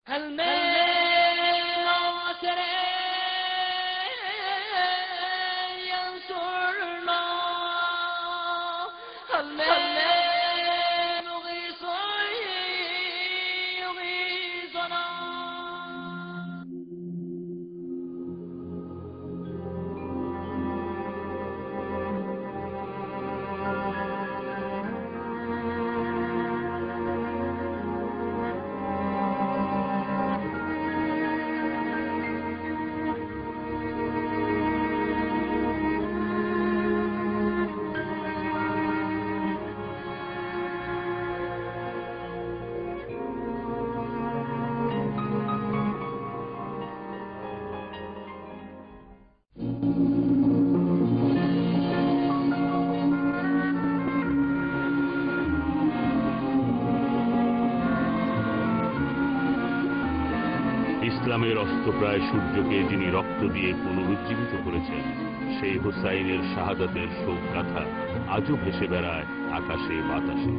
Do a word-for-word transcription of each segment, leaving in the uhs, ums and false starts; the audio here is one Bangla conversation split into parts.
ইসলামের অস্তপ্রায় সূর্যকে যিনি রক্ত দিয়ে পুনরুজ্জীবিত করেছেন, সেই হুসাইনের শাহাদাতের শোক গাথা আজও ভেসে বেড়ায় আকাশে বাতাসে।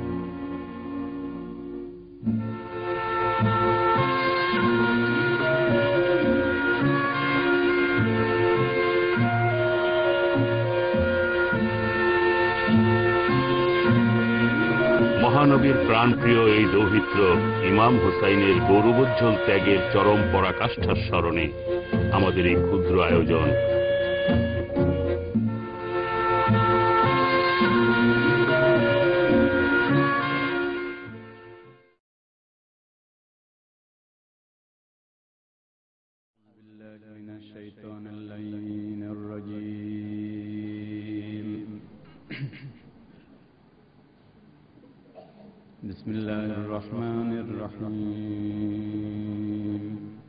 মহানবীর প্রাণপ্রিয় এই দৌহিত্র ইমাম হুসাইনের গৌরবোজ্জ্বল ত্যাগের চরম পরাকাষ্ঠার স্মরণে আমাদের এই ক্ষুদ্র আয়োজন। بسم الله الرحمن الرحيم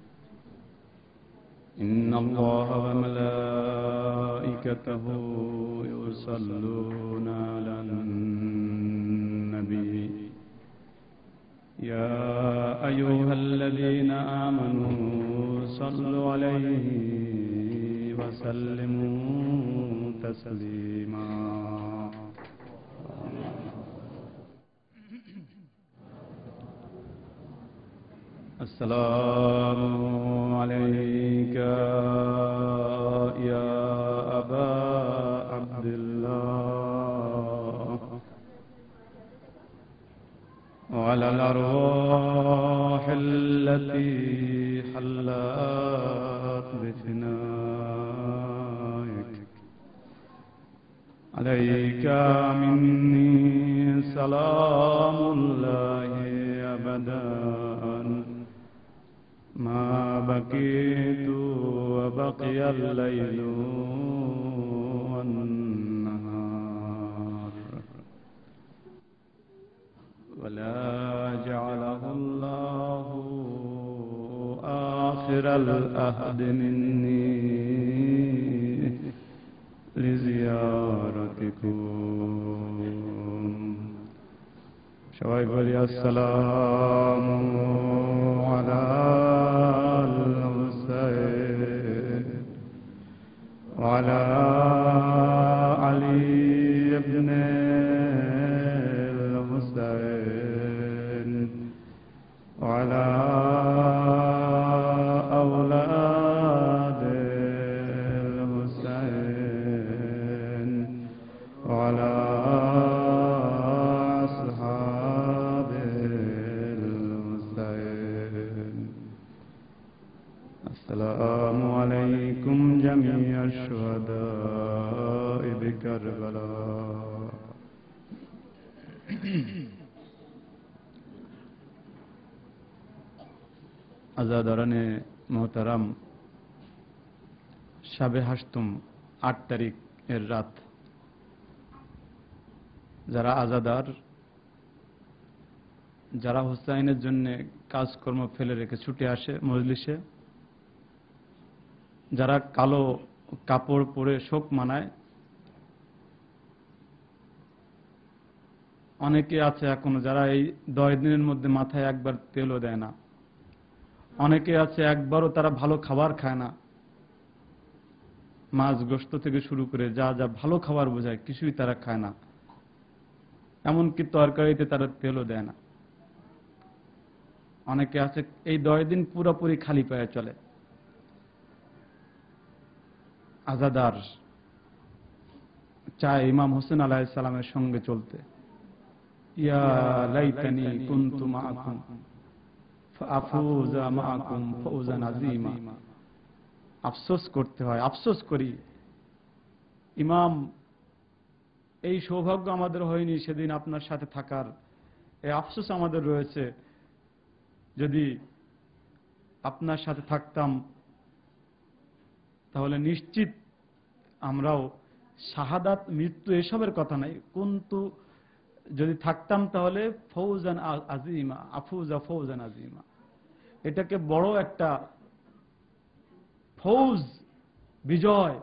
إن الله وملائكته يصلون على النبي يا أيها الذين آمنوا صلوا عليه وسلموا تسليما السلام عليك يا أبا عبد الله وعلى الأرواح التي حلت بفنائك عليك مني سلام الله أبدا ما بقيت وبقي الليل والنهار ولا جعله الله آخر الأهد مني لزيارتكم شوائب ولي السلام على الحسين وعلى علي بن الحسين وعلى أولاد الحسين وعلى السلام عليكم جميع الشهداء بكربلاء আজাদারানে মোহতারাম, শাবে হাসতুম আট তারিখ এর রাত যারা আজাদার, যারা হুসাইনের জন্য কাজকর্ম ফেলে রেখে ছুটে আসে মজলিসে, যারা কালো কাপড় পরে শোক মানায়, অনেকে আছে এখনো যারা এই দশ দিনের মধ্যে মাথায় একবার তেলও দেয় না, অনেকে আছে একবারও তারা ভালো খাবার খায় না, মাছ গোশত থেকে শুরু করে যা যা ভালো খাবার বোঝায় কিছুই তারা খায় না, এমনকি তরকারিতে তারা তেলও দেয় না। অনেকে আছে এই দশ দিন পুরোপুরি খালি পায়ে চলে, আজাদার চায় ইমাম হোসেন আলাইহিস সালামের সঙ্গে চলতে। ইয়া লাইতানি কুনতু মাআকুম ফাআফুযা মাআকুম ফাউজান আযীমা। আফসোস করতে হয়, আফসোস করি ইমাম, এই সৌভাগ্য আমাদের হয়নি সেদিন আপনার সাথে থাকার, এই আফসোস আমাদের রয়েছে। যদি আপনার সাথে থাকতাম তাহলে নিশ্চিত আমরাও শাহাদাত, মৃত্যু এসবের কথা নাই, কিন্তু যদি থাকতাম তাহলে ফৌজান আজিমা, আফুজা ফৌজান আজিমা, এটাকে বড় একটা ফৌজ, বিজয়।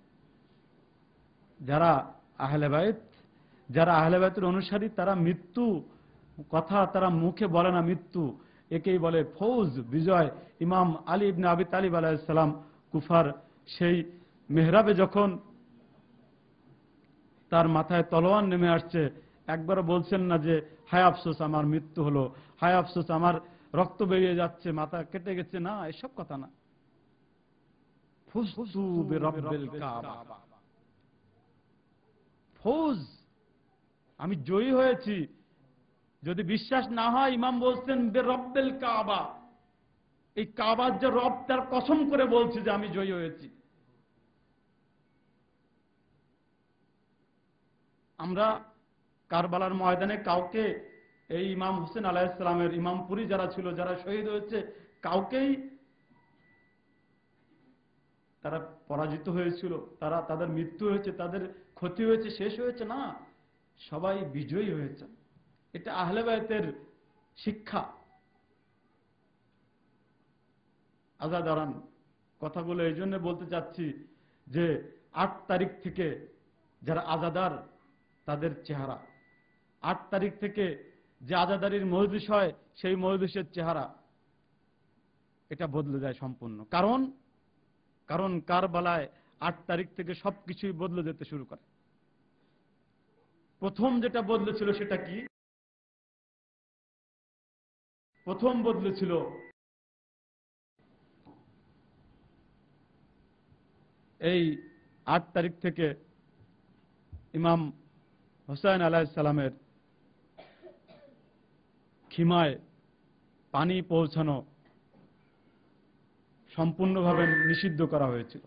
যারা আহলে বাইত, যারা আহলে বাইতের অনুসারী, তারা মৃত্যু কথা তারা মুখে বলে না, মৃত্যু একেই বলে ফৌজ, বিজয়। ইমাম আলী ইবনে আবি তালিব আলাইহিস সালাম কুফার সেই মেহরাবে যখন তার মাথায় তলোয়ার নেমে আসছে, একবার বলছেন না যে হায় আফসোস আমার মৃত্যু হলো, হায় আফসোস আমার রক্ত বেরিয়ে যাচ্ছে, মাথা কেটে গেছে, না, এসব কথা না। ফুস্তু বিরাব্বিল কাবা, ফৌজ, আমি জয়ী হয়েছি। যদি বিশ্বাস না হয়, ইমাম বলছেন বিরাব্বিল কাবা, এই কাবার যে রব, তার কসম করে বলছি যে আমি জয়ী হয়েছি। আমরা কারবালার ময়দানে কাউকে, এই ইমাম হোসেন আলাইহিস সালামের ইমামপুরি যারা ছিল, যারা শহীদ হয়েছে, কাউকেই তারা পরাজিত হয়েছিল, তারা তাদের মৃত্যু হয়েছে, তাদের ক্ষতি হয়েছে, শেষ হয়েছে, না, সবাই বিজয়ী হয়েছে। এটা আহলে বাইতের শিক্ষা। আজাদারান কথাগুলো এই জন্য বলতে চাচ্ছি যে আট তারিখ থেকে যারা আজাদার, তাদের চেহারা, আট তারিখ থেকে যে আজাদারির মজলিস হয়, সেই মজলিসের চেহারা এটা বদলে যায় সম্পূর্ণ। কারণ কারণ কারবালায় আট তারিখ থেকে সবকিছুই বদলে যেতে শুরু করে। প্রথম যেটা বদলেছিল সেটা কি? প্রথম বদলেছিল এই আট তারিখ থেকে ইমাম হোসেন আলাইহিস সালামের খিমায় পানি পৌঁছানো সম্পূর্ণভাবে নিষিদ্ধ করা হয়েছিল।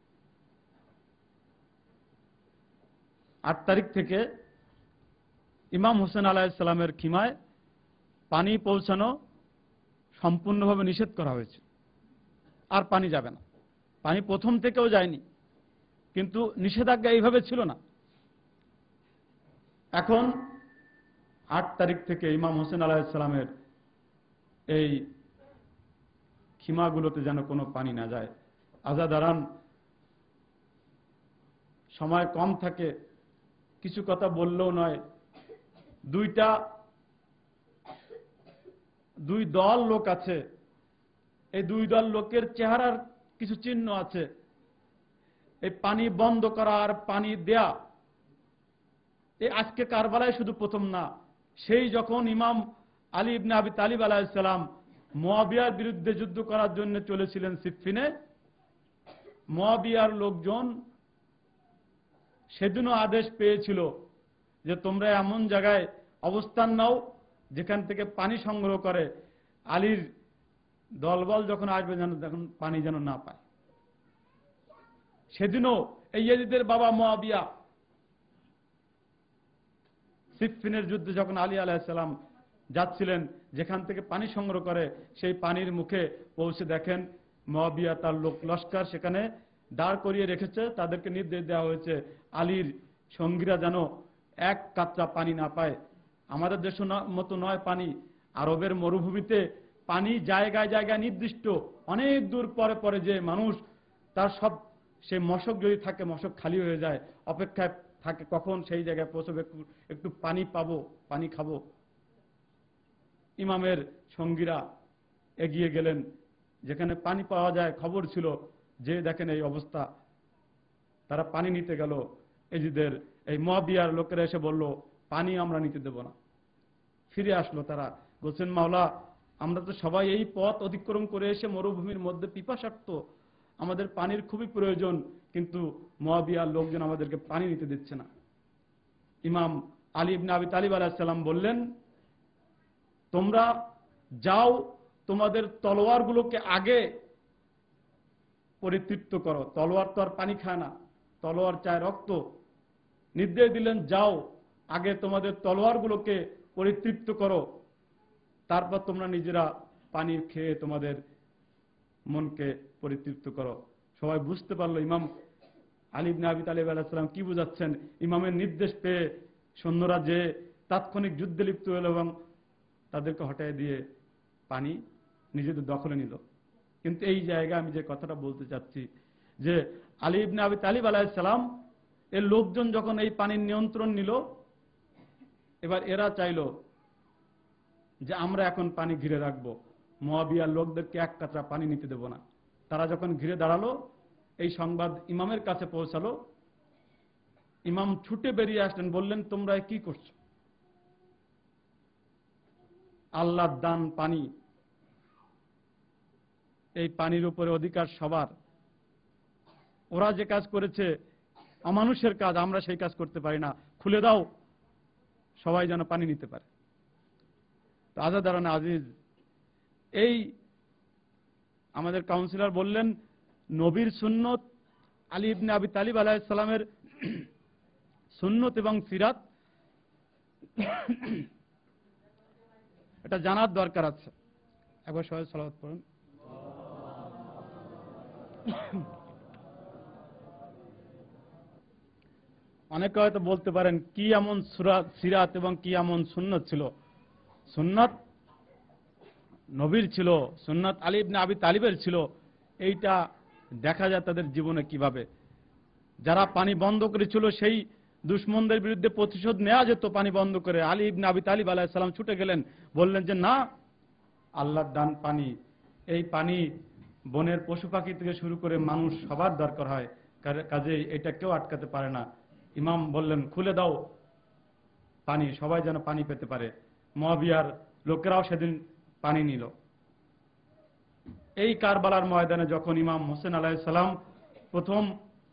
আট তারিখ থেকে ইমাম হোসেন আলাইহিস সালামের খিমায় পানি পৌঁছানো সম্পূর্ণভাবে নিষেধ করা হয়েছে। আর পানি যাবে না। পানি প্রথম থেকেও যায়নি, কিন্তু নিষেধাজ্ঞা এইভাবে ছিল না। এখন আট তারিখ থেকে ইমাম হোসেন আলাইহিস সালামের এই খিমাগুলোতে যেন কোনো পানি না যায়। আজাদারান, সময় কম থাকে, কিছু কথা বললেও নয়। দুইটা দুই দল লোক আছে, এই দুই দল লোকের চেহারার কিছু চিহ্ন আছে। এই পানি বন্ধ করা আর পানি দেয়া, এই আজকে কারবালায় শুধু প্রথম না, সেই যখন ইমাম আলী ইবনে আবি তালিব আলাইহিস সালাম মুয়াবিয়ার বিরুদ্ধে যুদ্ধ করার জন্য চলেছিলেন সিফফিনে, মুয়াবিয়ার লোকজন সেদিনও আদেশ পেয়েছিল যে তোমরা এমন জায়গায় অবস্থান নাও যেখান থেকে পানি সংগ্রহ করে আলীর দলবল যখন আসবে যেন তখন পানি যেন না পায়। সেদিনও এই ইয়াজিদের বাবা মুয়াবিয়া সিফফিনের যুদ্ধে যখন আলী আলাইহিস সালাম যাচ্ছিলেন, যেখান থেকে পানি সংগ্রহ করে, সেই পানির মুখে পৌঁছে দেখেন মুয়াবিয়া তার লোক লস্কর সেখানে দাঁড় করিয়ে রেখেছে। তাদেরকে নির্দেশ দেওয়া হয়েছে আলীর সঙ্গীরা যেন এক কাতরা পানি না পায়। আমাদের দেশের মতো নয় পানি, আরবের মরুভূমিতে পানি জায়গায় জায়গায় নির্দিষ্ট, অনেক দূর পরে পরে যে মানুষ তার সব, সে মশক যদি থাকে মশক খালি হয়ে যায়, অপেক্ষায় থাকে কখন সেই জায়গায় পৌঁছবে, একটু একটু পানি পাবো, পানি খাবো। ইমামের সঙ্গীরা এগিয়ে গেলেন যেখানে পানি পাওয়া যায়, খবর ছিল, যে দেখেন এই অবস্থা। তারা পানি নিতে গেল, এজিদের এই মুয়াবিয়ার লোকেরা এসে বলল পানি আমরা নিতে দেব না। ফিরে আসলো, তারা বলছেন মাওলা আমরা তো সবাই এই পথ অতিক্রম করে এসে মরুভূমির মধ্যে পিপাসার্ত, আমাদের পানির খুবই প্রয়োজন, কিন্তু মুয়াবিয়ার লোকজন আমাদেরকে পানি নিতে দিচ্ছে না। ইমাম আলী ইবনে আবি তালিব আলাইহিস সালাম বললেন, তোমরা যাও, তোমাদের তলোয়ারগুলোকে আগে পরিতৃপ্ত করো। তলোয়ার তো আর পানি খায় না, তলোয়ার চায় রক্ত। নির্দেশ দিলেন, যাও আগে তোমাদের তলোয়ারগুলোকে পরিতৃপ্ত করো, তারপর তোমরা নিজেরা পানি খেয়ে তোমাদের মনকে পরিতৃপ্ত করো। সবাই বুঝতে পারলো ইমাম আলী ইবনে আবি তালিব আলাইহিস সালাম কি বুঝাচ্ছেন। ইমামের নির্দেশ পেয়ে সৈন্যরা যে তাৎক্ষণিক যুদ্ধে লিপ্ত হলো এবং তাদেরকে হটায় দিয়ে পানি নিজেদের দখলে নিল। কিন্তু এই জায়গায় আমি যে কথাটা বলতে চাচ্ছি, যে আলী ইবনে আবি তালিব আলাইহিস সালাম এর লোকজন যখন এই পানির নিয়ন্ত্রণ নিল, এবার এরা চাইল যে আমরা এখন পানি ঘিরে রাখবো, মুয়াবিয়ার লোকদেরকে এক কাতরা পানি নিতে দেব না। তারা যখন ঘিরে দাঁড়ালো, এই সংবাদ ইমামের কাছে পৌঁছালো। ইমাম ছুটে বেরিয়ে আসলেন, বললেন, তোমরা কি করছো? আল্লাহর দান পানি, এই পানির উপরে অধিকার সবার। ওরা যে কাজ করেছে অমানুষের কাজ, আমরা সেই কাজ করতে পারি না, খুলে দাও, সবাই যেন পানি নিতে পারে। আজাদারান আজিজ, এই আমাদের কাউন্সিলর বললেন, নবীর সুন্নত, আলী ইবনে আবি তালিব আলাইহিস সালামের সুন্নত এবং সিরাত, এটা জানার দরকার আছে। একবার সবাই সালাওয়াত পড়ুন। অনেকে হয়তো বলতে পারেন, কি এমন সিরাত এবং কি এমন সুন্নত ছিল? সুন্নাত নবীর ছিল, সুন্নাত আলী ইবনে আবি তালিবের ছিল, এইটা দেখা যায় তাদের জীবনে কিভাবে। যারা পানি বন্ধ করেছিল, সেই দুশ্মনদের বিরুদ্ধে প্রতিশোধ নেওয়া যেত পানি বন্ধ করে। আলী ইবনে আবি তালিব আলাইহিস সালাম ছুটে গেলেন, বললেন যে না, আল্লাহর দান পানি, এই পানি বনের পশু পাখি থেকে শুরু করে মানুষ সবার দরকার হয়, কাজেই এটা কেউ আটকাতে পারে না। ইমাম বললেন, খুলে দাও পানি, সবাই যেন পানি পেতে পারে। মুয়াবিয়ার লোকেরাও সেদিন পানি নিল। এই কারবালার ময়দানে যখন ইমাম হোসেন আলাইহিস সালাম প্রথম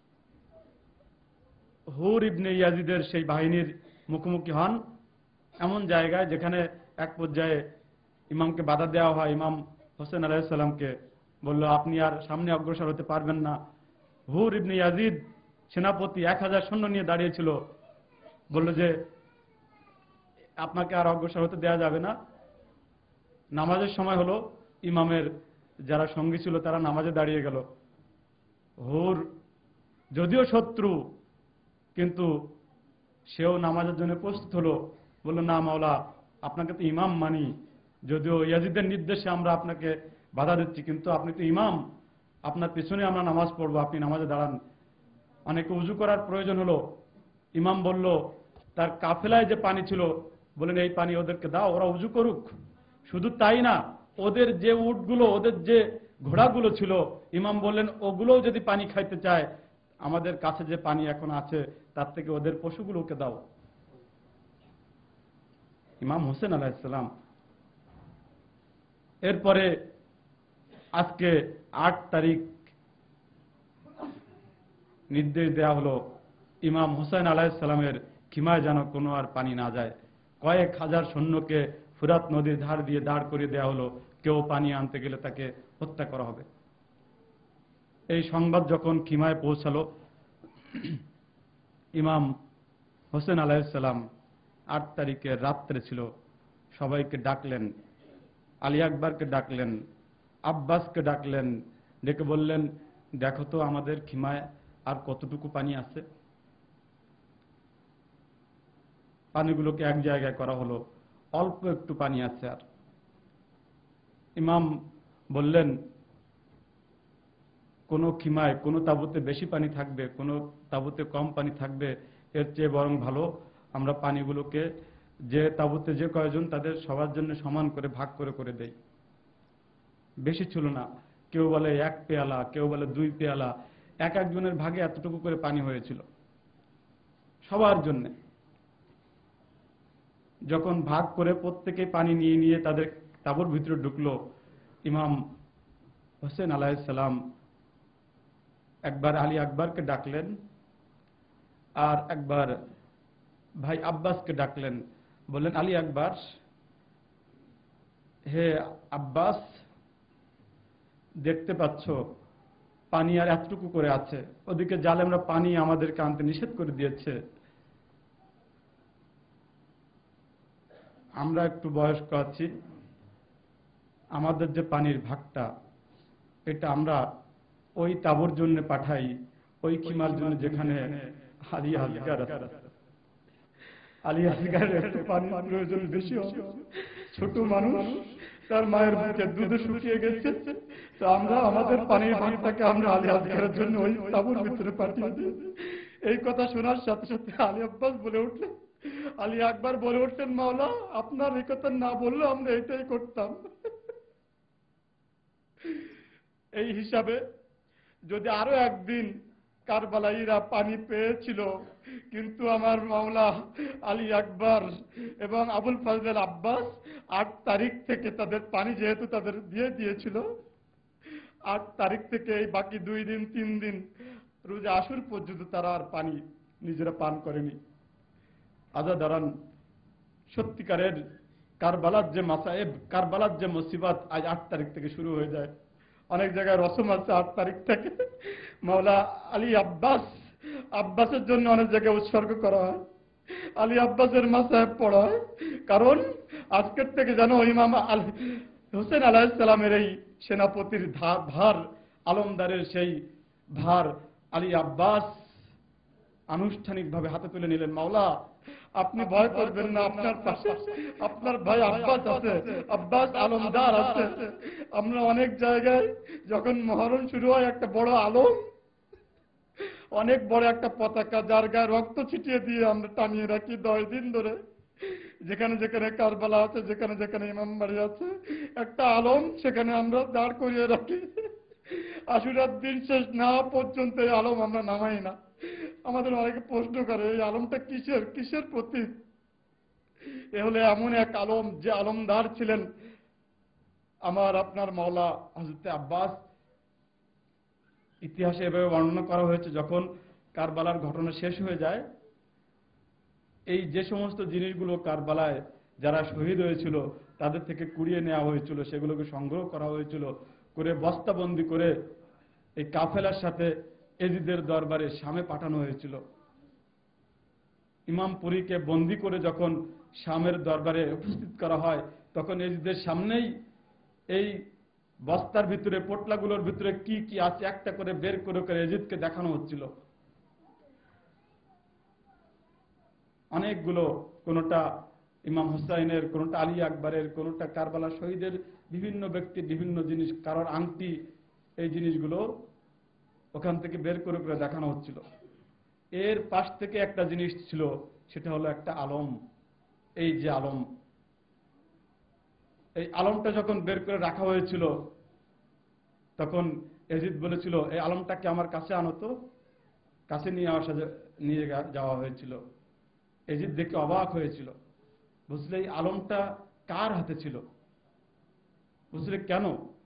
হুর ইবনে ইয়াজিদের সেই বাহিনীর মুখোমুখি হন, এমন জায়গায় যেখানে এক পর্যায়ে ইমামকে বাধা দেওয়া হয়, ইমাম হোসেন আলাইহিস সালামকে বলল, আপনি আর সামনে অগ্রসর হতে পারবেন না। হুর ইবনে ইয়াজিদ সেনাপতি এক হাজার সৈন্য নিয়ে দাঁড়িয়েছিল, বলল যে আপনাকে আর অগ্রসর হতে দেওয়া যাবে না। নামাজের সময় হলো, ইমামের যারা সঙ্গী ছিল তারা নামাজে দাঁড়িয়ে গেল। হুর যদিও শত্রু, কিন্তু সেও নামাজের জন্য প্রস্তুত হলো। বলল, না মাওলা, আপনাকে তো ইমাম মানি, যদিও ইয়াজিদের নির্দেশে আমরা আপনাকে বাধা দিচ্ছি, কিন্তু আপনি তো ইমাম, আপনার পিছনে আমরা নামাজ পড়বো, আপনি নামাজে দাঁড়ান। অনেকে উজু করার প্রয়োজন হলো। ইমাম বলল, তার কাফেলায় যে পানি ছিল, বলেন এই পানি ওদেরকে দাও, ওরা উজু করুক। শুধু তাই না, ওদের যে উটগুলো, ওদের যে ঘোড়াগুলো ছিল, ইমাম বললেন ওগুলোও যদি পানি খাইতে চায়, আমাদের কাছে যে পানি এখন আছে তার থেকে ওদের পশুগুলোকে দাও। ইমাম হোসেন আলাইহিস সালাম। এরপরে আজকে আট তারিখ নির্দেশ দেয়া হলো, ইমাম হোসেন আলাইহিস সালামের খিমায় যেন কোনো আর পানি না যায়। কয়েক হাজার সৈন্যকে ফুরাত নদীর ধার দিয়ে দাঁড় করিয়ে দেওয়া হলো, কেউ পানি আনতে গেলে তাকে হত্যা করা হবে। এই সংবাদ যখন খিমায় পৌঁছালো, ইমাম হোসেন আলাইহিস সালাম আট তারিখের রাত্রে ছিল, সবাইকে ডাকলেন, আলী আকবরকে ডাকলেন, আব্বাসকে ডাকলেন, ডেকে বললেন, দেখো তো আমাদের খিমায় আর কতটুকু পানি আছে। পানিগুলোকে এক জায়গায় করা হলো, অল্প একটু পানি আছে। আর ইমাম বললেন, কোন খিমায় কোন তাঁবুতে বেশি পানি থাকবে, কোন তাঁবুতে কম পানি থাকবে, এর চেয়ে বরং ভালো আমরা পানিগুলোকে যে তাঁবুতে যে কয়জন তাদের সবার জন্য সমান করে ভাগ করে করে দেই। বেশি ছিল না, কেউ বলে এক পেয়ালা, কেউ বলে দুই পেয়ালা, এক একজনের ভাগে এতটুকু করে পানি হয়েছিল সবার জন্য। যখন ভাগ করে প্রত্যেকে পানি নিয়ে নিয়ে তাদের তাঁবুর ভিতরে ঢুকলো। ইমাম হোসেন আলাইহিস সালাম একবার আলী আকবরকে ডাকলেন, আর একবার ভাই আব্বাসকে ডাকলেন। বললেন, আলী আকবর, হে আব্বাস, দেখতে পাচ্ছ পানি আর এতটুকু করে আছে, ওদিকে জালেমরা পানি আমাদেরকে আনতে নিষেধ করে দিয়েছে। আমরা একটু বয়স্ক আছি, আমাদের যে পানির ভাগটা এটা আমরা ওই তাঁবুর জন্য পাঠাই, ওই খিমার জন্য যেখানে আলী আসগার আলী আসগারের একটু পানির প্রয়োজন বেশি হবে। ছোট মানুষ, তার মায়ের বুকে দুধ শুকিয়ে গেছে, তো আমরা আমাদের পানির ভাগটাকে আমরা আলী আসগারের জন্য ওই তাঁবুর ভিতরে পাঠিয়ে দিই। এই কথা শোনার সাথে সাথে আলী আব্বাস বলে উঠলেন, আলী আকবর বলে উঠলেন, মাওলা, আপনার এই কথা না বললে আমরা এটাই করতাম। এই হিসাবে যদি আরো একদিন কারবালাইরা পানি পেয়েছিল, কিন্তু আমার মাওলা আলী আকবর এবং আবুল ফজল আব্বাস আট তারিখ থেকে তাদের পানি যেহেতু তাদের দিয়ে দিয়েছিল, আট তারিখ থেকে এই বাকি দুই দিন তিন দিন রোজা আসর পর্যন্ত তারা আর পানি নিজেরা পান করেনি। আজাদারান, সত্যিকারের কারবালার যে মাসায়েব, কারবালার যে মুসিবত আজ আট তারিখ থেকে শুরু হয়ে যায়। অনেক জায়গায় রসম আছে আট তারিখ থেকে মাওলা আলী আব্বাস আব্বাসের জন্য অনেক জায়গায় উৎসর্গ করা হয়, আলী আব্বাসের মাসায়েব পড়া হয়। কারণ আজকের থেকে জানো ইমাম আলী হোসেন আলাইহিস সালামের এই সেনাপতির ভার, আলমদারের সেই ভার আলী আব্বাস আনুষ্ঠানিকভাবে হাতে তুলে নিলেন। মাওলা, আপনি ভয় করবেন না, আপনার পাশে আপনার ভাই আব্বাস আছে, আব্বাস আলমদার আছে। আমরা অনেক জায়গায় যখন মহরম শুরু হয় একটা বড় আলম, অনেক বড় একটা পতাকা, যার গায়ে রক্ত ছিটিয়ে দিয়ে আমরা টানিয়ে রাখি দশ দিন ধরে। যেখানে যেখানে কারবালা আছে, যেখানে যেখানে ইমামবাড়ি আছে, একটা আলম সেখানে আমরা দাঁড় করিয়ে রাখি। আশুরার দিন শেষ না পর্যন্ত এই আলম আমরা নামাই না। আমাদের অনেকে প্রশ্ন করে, এই আলমটা কিসের কিসের প্রতীক? এ হলে এমন এক আলম যে আলমদার ছিলেন আমার আপনার মাওলা হযরত আব্বাস। ইতিহাসে এভাবে বর্ণনা করা হয়েছে, যখন কারবালার ঘটনা শেষ হয়ে যায়, এই যে সমস্ত জিনিসগুলো কারবালায় যারা শহীদ হয়েছিল তাদের থেকে কুড়িয়ে নেওয়া হয়েছিল, সেগুলোকে সংগ্রহ করা হয়েছিল, করে বস্তাবন্দি করে এই কাফেলার সাথে এজিদের দরবারে শামে পাঠানো হয়েছিল। ইমাম পুরীকে বন্দি করে যখন শামের দরবারে উপস্থিত করা হয়, তখন এজিদের সামনেই এই বস্তার ভিতরে, পোটলাগুলোর ভিতরে কি কি আছে একটা করে বের করে করে এজিদকে দেখানো হচ্ছিল। অনেকগুলো, কোনটা ইমাম হুসাইনের, কোনটা আলী আকবরের, কোনটা কারবালা শহীদের, বিভিন্ন ব্যক্তির বিভিন্ন জিনিস, কারোর আংটি, এই জিনিসগুলো ওখান থেকে বের করে করে দেখানো হচ্ছিল। এর পাশ থেকে একটা জিনিস ছিল, সেটা হলো একটা আলম। এই যে আলম, এই আলমটা যখন বের করে রাখা হয়েছিল, তখন এজিদ বলেছিল, এই আলমটাকে আমার কাছে আনো তো। কাছে নিয়ে আসা নিয়ে যাওয়া হয়েছিল। এজিদ দেখে অবাক হয়েছিল, বুঝলে এই আলমটা কার হাতে ছিল? বুঝলে কেন?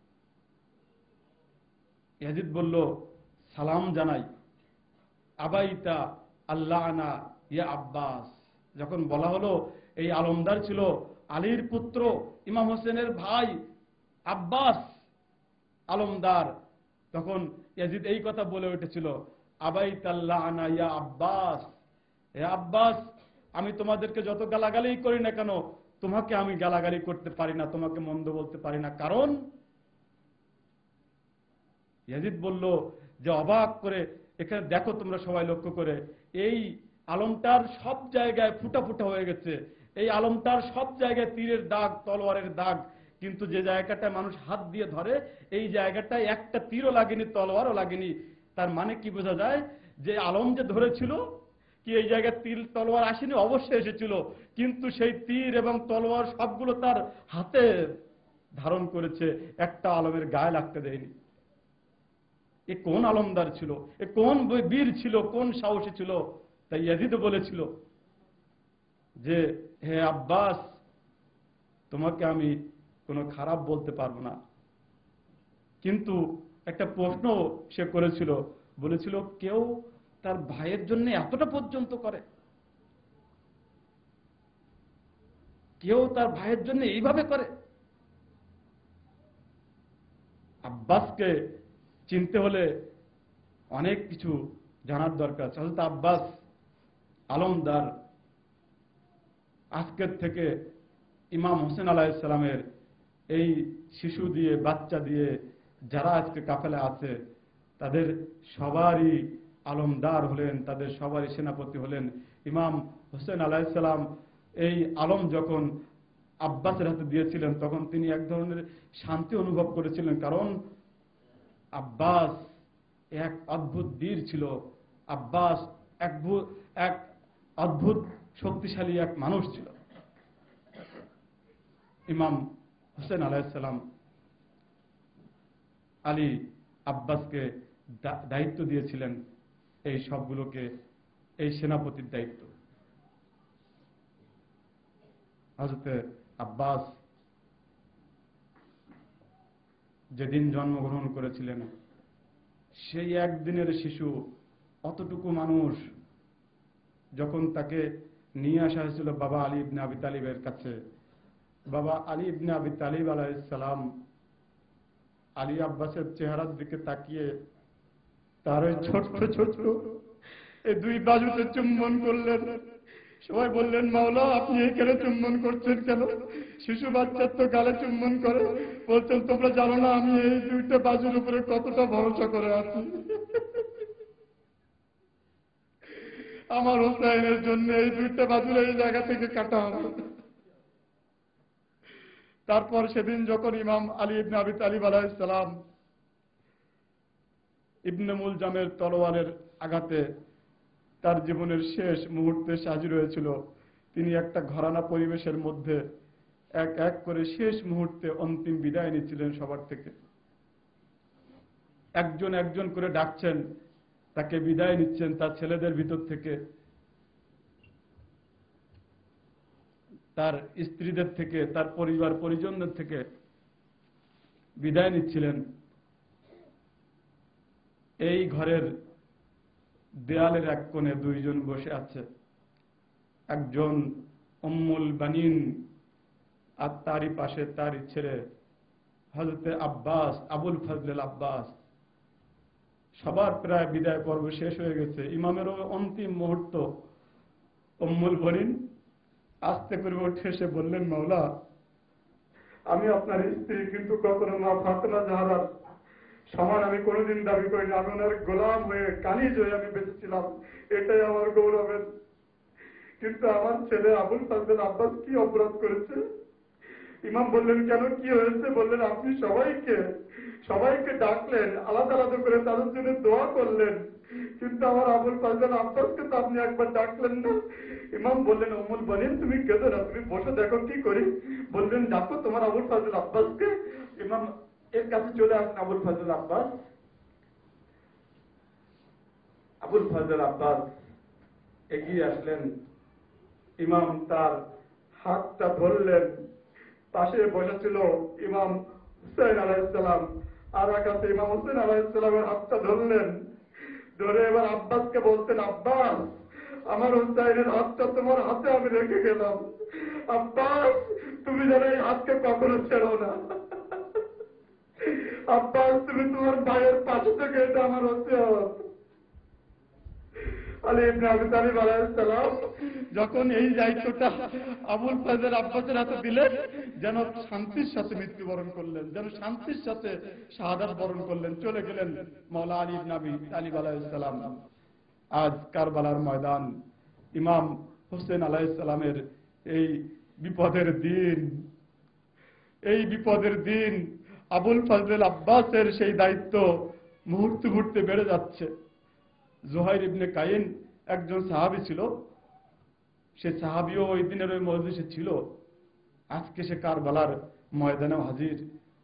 এজিদ বলল, সালাম জানাই, আবাইতা আল্লাহ আনা ইয়া আব্বাস। যখন বলা হলো এই আলমদার ছিল আলীর পুত্র, ইমাম হোসেনের ভাই আব্বাস আলমদার, তখন ইয়াজিদ এই কথা বলে উঠেছিল, আবাইতা আল্লাহ আনা ইয়া আব্বাস, হে আব্বাস, আমি তোমাদেরকে যত গালাগালি করি না কেন, তোমাকে আমি গালাগালি করতে পারি না, তোমাকে মন্দ বলতে পারি না। কারণ ইয়াজিদ বলল যে অবাক করে, এখানে দেখো তোমরা সবাই লক্ষ্য করে, এই আলমটার সব জায়গায় ফুটা ফুটা হয়ে গেছে, এই আলমটার সব জায়গায় তীরের দাগ, তলোয়ারের দাগ, কিন্তু যে জায়গাটায় মানুষ হাত দিয়ে ধরে এই জায়গাটায় একটা তীরও লাগেনি, তলোয়ারও লাগেনি। তার মানে কি বোঝা যায়? যে আলম যে ধরেছিল, কি এই জায়গায় তীর তলোয়ার আসেনি, অবশ্যই এসেছিল, কিন্তু সেই তীর এবং তলোয়ার সবগুলো তার হাতে ধারণ করেছে, একটা আলমের গায়ে লাগতে দেয়নি। এ কোন আলমদার ছিল, এ কোন বীর ছিল, কোন সাহসী ছিল? তাই ইয়াজিদ বলেছিল যে হে আব্বাস, তোমাকে আমি কোনো খারাপ বলতে পারবো না। কিন্তু একটা প্রশ্ন সে করেছিল, বলেছিল কেউ তার ভাইয়ের জন্য এতটা পর্যন্ত করে, কেউ তার ভাইয়ের জন্য এইভাবে করে। আব্বাসকে চিনতে হলে অনেক কিছু জানার দরকার। হযরত আব্বাস আলমদার আজকের থেকে ইমাম হোসেন আলাইহিস সালামের এই শিশু দিয়ে, বাচ্চা দিয়ে যারা আজকে কাফেলা আছে, তাদের সবারই আলমদার হলেন, তাদের সবারই সেনাপতি হলেন ইমাম হোসেন আলাইহিস সালাম। এই আলম যখন আব্বাসের হাতে দিয়েছিলেন, তখন তিনি এক ধরনের শান্তি অনুভব করেছিলেন, কারণ আব্বাস এক অদ্ভুত বীর ছিল। আব্বাস এক এক অদ্ভুত শক্তিশালী এক মানুষ ছিল। ইমাম হোসেন আলাইহিস সালাম আলী আব্বাসকে দায়িত্ব দিয়েছিলেন এই সবগুলোকে, এই সেনাপতির দায়িত্ব। হযরত আব্বাস যেদিন জন্মগ্রহণ করেছিলেন, সেই একদিনের শিশু, অতটুকু মানুষ, যখন তাকে নিয়ে আসা হয়েছিল বাবা আলী ইবনে আবি তালিবের কাছে, বাবা আলী ইবনে আবি তালিব আলাইহিস সালাম আলী আব্বাসের চেহারার দিকে তাকিয়ে তার ওই ছোট্ট ছোট্ট এই দুই বাজুতে চুম্বন করলেন। সবাই বললেন, মাওলা আপনি এখানে চুম্বন করছেন কেন? শিশু বাচ্চার তো গালে চুম্বন করে। বলছেন, তোমরা জানো না আমি এই দুইটা বাজুর উপরে কতটা ভরসা করে আছি। আমার হোসাইনের জন্য এই দুইটা বাজুর এই জায়গা থেকে কাটা হবে। তারপর সেদিন যখন ইমাম আলী ইবনে আবি তালিব আলাইহিস সালাম ইবনে মুলজামের তলোয়ারের আঘাতে তার জীবনের শেষ মুহূর্তে হাজির হয়েছিল, তিনি একটা ঘরানা পরিবেশের মধ্যে এক এক করে শেষ মুহূর্তে অন্তিম বিদায় নিচ্ছিলেন সবার থেকে। একজন একজন করে ডাকছেন, তাকে বিদায় নিচ্ছেন তার ছেলেদের ভিতর থেকে, তার স্ত্রীদের থেকে, তার পরিবার পরিজনদের থেকে বিদায় নিচ্ছিলেন। এই ঘরের দেয়ালের এক কোণে দুইজন বসে আছে, একজন উম্মুল বানিন, আর তারই পাশে তারই ছেলে হযরত আব্বাস, আবুল ফজল আব্বাস। সবার প্রায় বিদায় পর্ব শেষ হয়ে গেছে, ইমামেরও অন্তিম মুহূর্ত। উম্মুল বানিন আস্তে করে উঠে এসে বললেন, মাওলা আমি আপনার স্ত্রী, কিন্তু কখনো মা ফাতেমা জাহরার সমান আমি কোনোদিন দাবি করিনি। আমি ওনার গোলাম হয়ে, কানিজ হয়ে আমি বেঁচেছিলাম, এটাই আমার গৌরবের। কিন্তু আমার ছেলে আবুল ফজল আব্বাস কি অপরাধ করেছে? ইমাম বললেন, কেন কি হয়েছে? বললেন, আপনি সবাইকে সবাইকে ডাকলেন, আলাদা আলাদা করে তাদের জন্য দোয়া করলেন, কিন্তু আমার আবুল ফজল আব্বাসকে তো আপনি একবার ডাকলেন না। ইমাম বললেন, উম্মুল বানিন তুমি কেঁদো না, তুমি বসে দেখো কি করি। বললেন, ডাকো তোমার আবুল ফজল আব্বাসকে। ইমাম এর কাছে চলে আসেন আবুল ফজল আব্বাস। আবুল ফজল আব্বাস এগিয়ে আসলেন, ইমাম তার হাতটা ধরলেন। পাশে বসেছিল ইমাম হুসাইন আলাইহিস সালাম, আর কাছে ইমাম হুসাইন আলাইহিস সালামের হাতটা ধরলেন। ধরে এবার আব্বাসকে বলতেন, আব্বাস আমার হুসাইনের হাতটা তোমার হাতে আমি রেখে গেলাম, আব্বাস তুমি যেন এই হাতকে কখনো ছেড়ো না। আব্বাস তুমি তোমার ভাইয়ের পাশে থেকে, এটা আমার ওসিয়ত। আলী ইবনে আবি তালিব আলাইহিস সালাম যখন এই দায়িত্বটা আবুল ফজল আব্বাসের হাতে দিলেন, যেন শান্তির সাথে মৃত্যুবরণ করলেন, যেন শান্তির সাথে শাহাদাত বরণ করলেন, চলে গেলেন মাওলা আলী ইবনে আবি তালিব আলাইহিস সালাম। আজ কারবালার ময়দান, ইমাম হোসেন আলাইহিস সালামের এই বিপদের দিন, এই বিপদের দিন আবুল ফজল আব্বাসের সেই দায়িত্ব মুহূর্তে মুহূর্তে বেড়ে যাচ্ছে। জুহাইর ইবনে কাইন একজন সাহাবী ছিল, সে সাহাবীও ওই দিনের ওই মজলিসে ছিল। আজকে সে কারবালার ময়দানেও হাজির।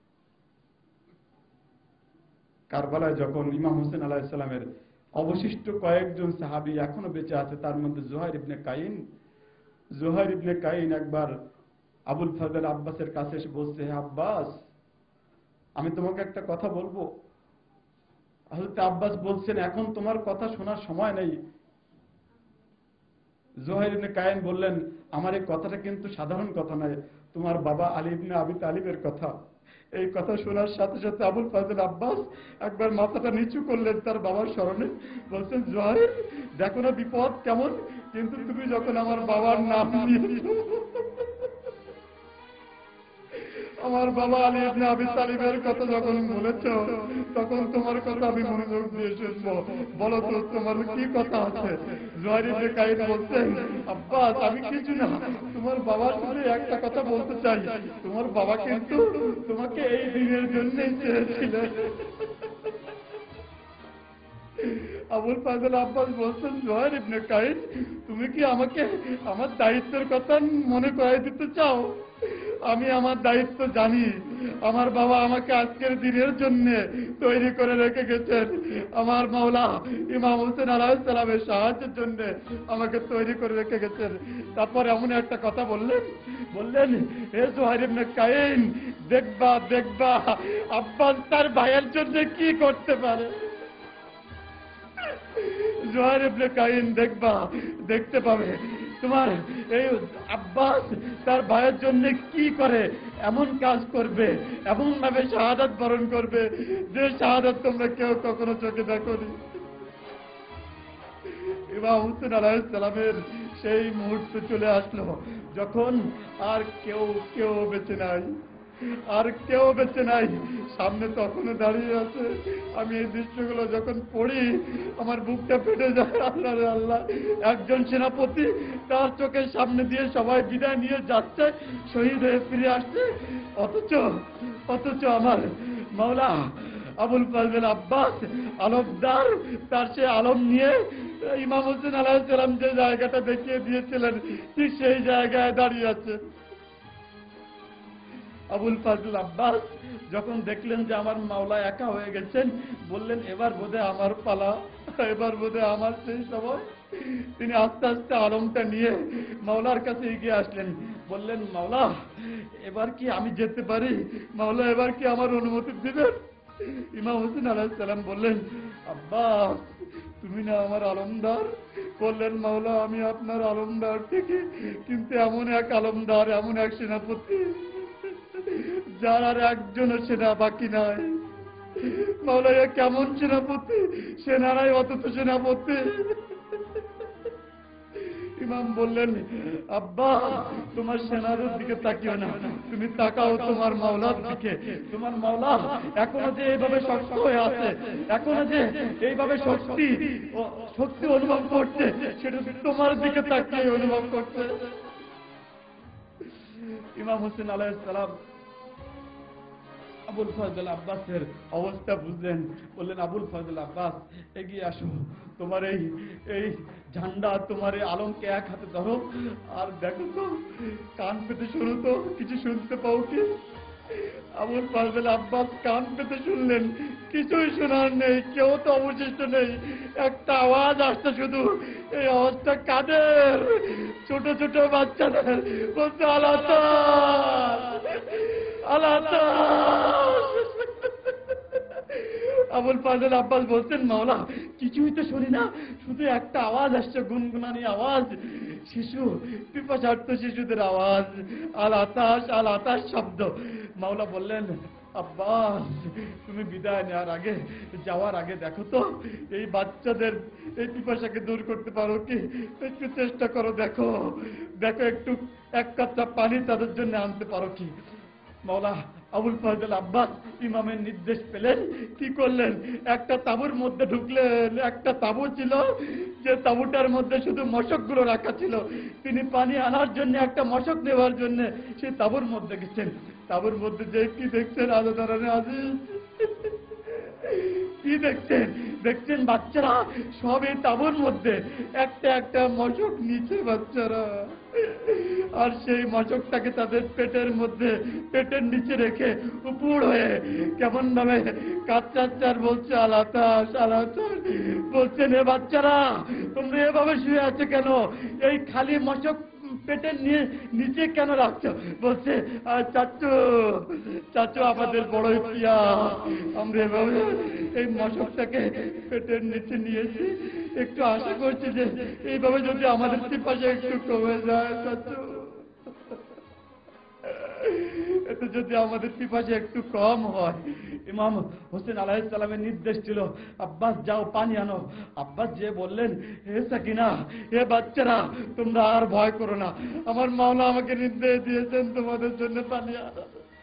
কারবালায় যখন ইমাম হোসেন আলাইহিস সালামের অবশিষ্ট কয়েকজন সাহাবী এখনো বেঁচে আছে, তার মধ্যে জুহাইর ইবনে কাইন। জুহাইর ইবনে কাইন একবার আবুল ফাজল আব্বাসের কাছে এসে বলছে, হে আব্বাস, আমি তোমাকে একটা কথা বলবো। হযরত আব্বাস বলছেন, এখন তোমার কথা শোনার সময় নেই। জুহাইর ইবনে কায়েন বললেন, আমার এই কথাটা কিন্তু সাধারণ কথা নয়, তোমার বাবা আলী ইবনে আবি তালিবের কথা। এই কথা শোনার সাথে সাথে আবুল ফাজল আব্বাস একবার মাথাটা নিচু করলেন তার বাবার স্মরণে, বলছেন, জুহাইর, দেখো না বিপদ কেমন, কিন্তু তুমি যখন আমার বাবার নাম নিয়েছো, আমার বাবা আলী ইবনে আবি তালিবের কথা যখন বলেছো, তখন তোমার কথা আমি মনোযোগ দিয়ে শুনবো। বলো তো তোমার কি কথা আছে? জুহাইর ইবনে কায়েন বলছেন, আব্বাস, আমি কিছু না, তোমার বাবার সাথে একটা কথা বলতে চাই। তোমার বাবা কিন্তু তোমাকে এই দিনের জন্যই চেয়েছিলেন। আবুল ফাজল আব্বাস বলছেন, জুহাইর ইবনে কায়েন, তুমি কি আমাকে আমার দায়িত্বের কথা মনে করাই দিতে চাও? আমি আমার দায়িত্ব জানি। আমার বাবা আমাকে আজকের দিনের জন্য তৈরি করে রেখে গেছেন। আমার মাওলা ইমাম হোসেন আলাইহিস সালামের সাহায্যের জন্য আমাকে তৈরি করে রেখে গেছেন। তারপর এমন একটা কথা বললেন, বললেন, হে জুহাইর ইবনে কায়েন, দেখবা দেখবা আব্বাস তার ভাইয়ের জন্য কি করতে পারে। জুহাইর ইবনে কায়েন, দেখবা, দেখতে পাবে তোমার এই আব্বাস তার ভাইয়ের জন্য কি করে, এমন কাজ করবে, এমন ভাবে শাহাদাত বরণ করবে যে শাহাদাত তোমরা কেউ কখনো চোখে দেখোনি। ইমাম হোসেন আলাইহিস সালামের সেই মুহূর্ত চলে আসলো যখন আর কেউ কেউ বেঁচে নাই, আর কেউ বেঁচে নাই, সামনে তখনও দাঁড়িয়ে আছে। আমি এই দৃশ্যগুলো যখন পড়ি আমার বুকটা ফেটে যায়। আল্লাহ রে আল্লাহ, একজন সেনাপতি তার চোখের সামনে দিয়ে সবাই বিদায় নিয়ে যাচ্ছে, শহীদ হয়ে ফিরে আসছে, অথচ অথচ আমার মাওলা আবুল ফাজল আব্বাস আলমদার তার সে আলম নিয়ে ইমাম হোসেন আলাইহিস সালাম যে জায়গাটা দেখিয়ে দিয়েছিলেন ঠিক সেই জায়গায় দাঁড়িয়ে আছে। আবুল ফাজল আব্বাস যখন দেখলেন যে আমার মাওলা একা হয়ে গেছেন, বললেন, এবার বোধহয় আমার পালা, এবার বোধহয় আমার সেই সময়। তিনি আস্তে আস্তে আলমটা নিয়ে মাওলার কাছে এগিয়ে আসলেন, বললেন, মাওলা, এবার কি আমি যেতে পারি? মাওলা, এবার কি আমার অনুমতি দিবেন? ইমাম হোসেন আলাইহিস সালাম বললেন, আব্বাস, তুমি না আমার আলমদার? বললেন, মাওলা, আমি আপনার আলমদার ঠিকই, কিন্তু এমন এক আলমদার, এমন এক সেনাপতি যার আর একজনও সেনা বাকি নাই। মাওলা, কেমন সেনাপতি, সেনারাই অথচ সেনাপতি। ইমাম বললেন, আব্বা, তোমার সেনার দিকে তাকিও না, তুমি তাকাও তোমার মাওলার দিকে। তোমার মাওলা এখনো যে এইভাবে শক্ত হয়ে আছে, এখনো যে এইভাবে শক্তি শক্তি অনুভব করছে, সেটা তোমার দিকে তাকিয়ে অনুভব করছে। ইমাম হোসেন আলাইহিস সালাম আবুল ফাজল আব্বাসের অবস্থা বুঝলেন, বললেন, আবুল ফাজল আব্বাস, এগিয়ে আসো, তোমার এই এই ঝান্ডা, তোমার এই আলমকে এক হাতে ধরো, আর দেখো তো, কান পেতে শোনো তো, কিছু শুনতে পাও কি? আবুল ফাজল আব্বাস কান পেতে শুনলেন, কিছুই শোনার নেই, কেউ তো অবশিষ্ট নেই। একটা আওয়াজ আসছে শুধু, এই আওয়াজটা কাদের? ছোট ছোট বাচ্চাদের, বলছে, আল্লাহ আল্লাহ। আবুল ফাজল আব্বাস বলছেন, মাওলা, কিছুই তো শুনি না, শুধু একটা আওয়াজ আসছে, গুনগুনানি আওয়াজ, শিশু, পিপাসার্থ শিশুদের আওয়াজ, আল আতাশ আল আতাশ শব্দ। মাওলা বললেন, আব্বাস, তুমি বিদায় নেওয়ার আগে, যাওয়ার আগে দেখো তো এই বাচ্চাদের এই পিপাসাকে দূর করতে পারো কি, একটু চেষ্টা করো, দেখো দেখো একটু এক কাপটা পানি তাদের জন্য আনতে পারো কি। মাওলা আবুল ফাজল আব্বাস ইমামের নির্দেশ পেলেন, কি করলেন, একটা তাঁবুর মধ্যে ঢুকলেন। একটা তাঁবু ছিল, যে তাঁবুটার মধ্যে শুধু মশকগুলো রাখা ছিল। তিনি পানি আনার জন্য, একটা মশক নেওয়ার জন্য সেই তাঁবুর মধ্যে গেছেন। তাঁবুর মধ্যে যে কি দেখছেন আজ ধরনের আজিজ, কি দেখছেন? দেখছেন বাচ্চারা সব এই তাঁবুর মধ্যে, একটা একটা মশক নিচে বাচ্চারা, আর সেই মশকটাকে তাদের পেটের মধ্যে, পেটের নিচে রেখে উপর হয়ে কেমন ভাবে কাচ্চার বলছে, আলাতাস আলাতাস, বলছেন, এ বাচ্চারা তোমরা এভাবে শুয়ে আছে কেন? এই খালি মশক পেটের নিয়ে নিচে কেন রাখছো? বলছে চাচু চাচু আমাদের বড়ই পিয়া, আমরা এভাবে এই মশকটাকে পেটের নিচে নিয়েছি, একটু আশা করছি যে এইভাবে যদি আমাদের পিপাসা একটু কমে যায় চাচু, এতে যদি আমাদের পিপাসা একটু কম হয়। ইমাম হোসেন আলাইহিস সালামের নির্দেশ ছিল, আব্বাস যাও পানি আনো। আব্বাস যে বললেন, হে সাকিনা, হে বাচ্চারা, তোমরা আর ভয় করো না, আমার মাওলা আমাকে নির্দেশ দিয়েছেন তোমাদের জন্য পানি আনো।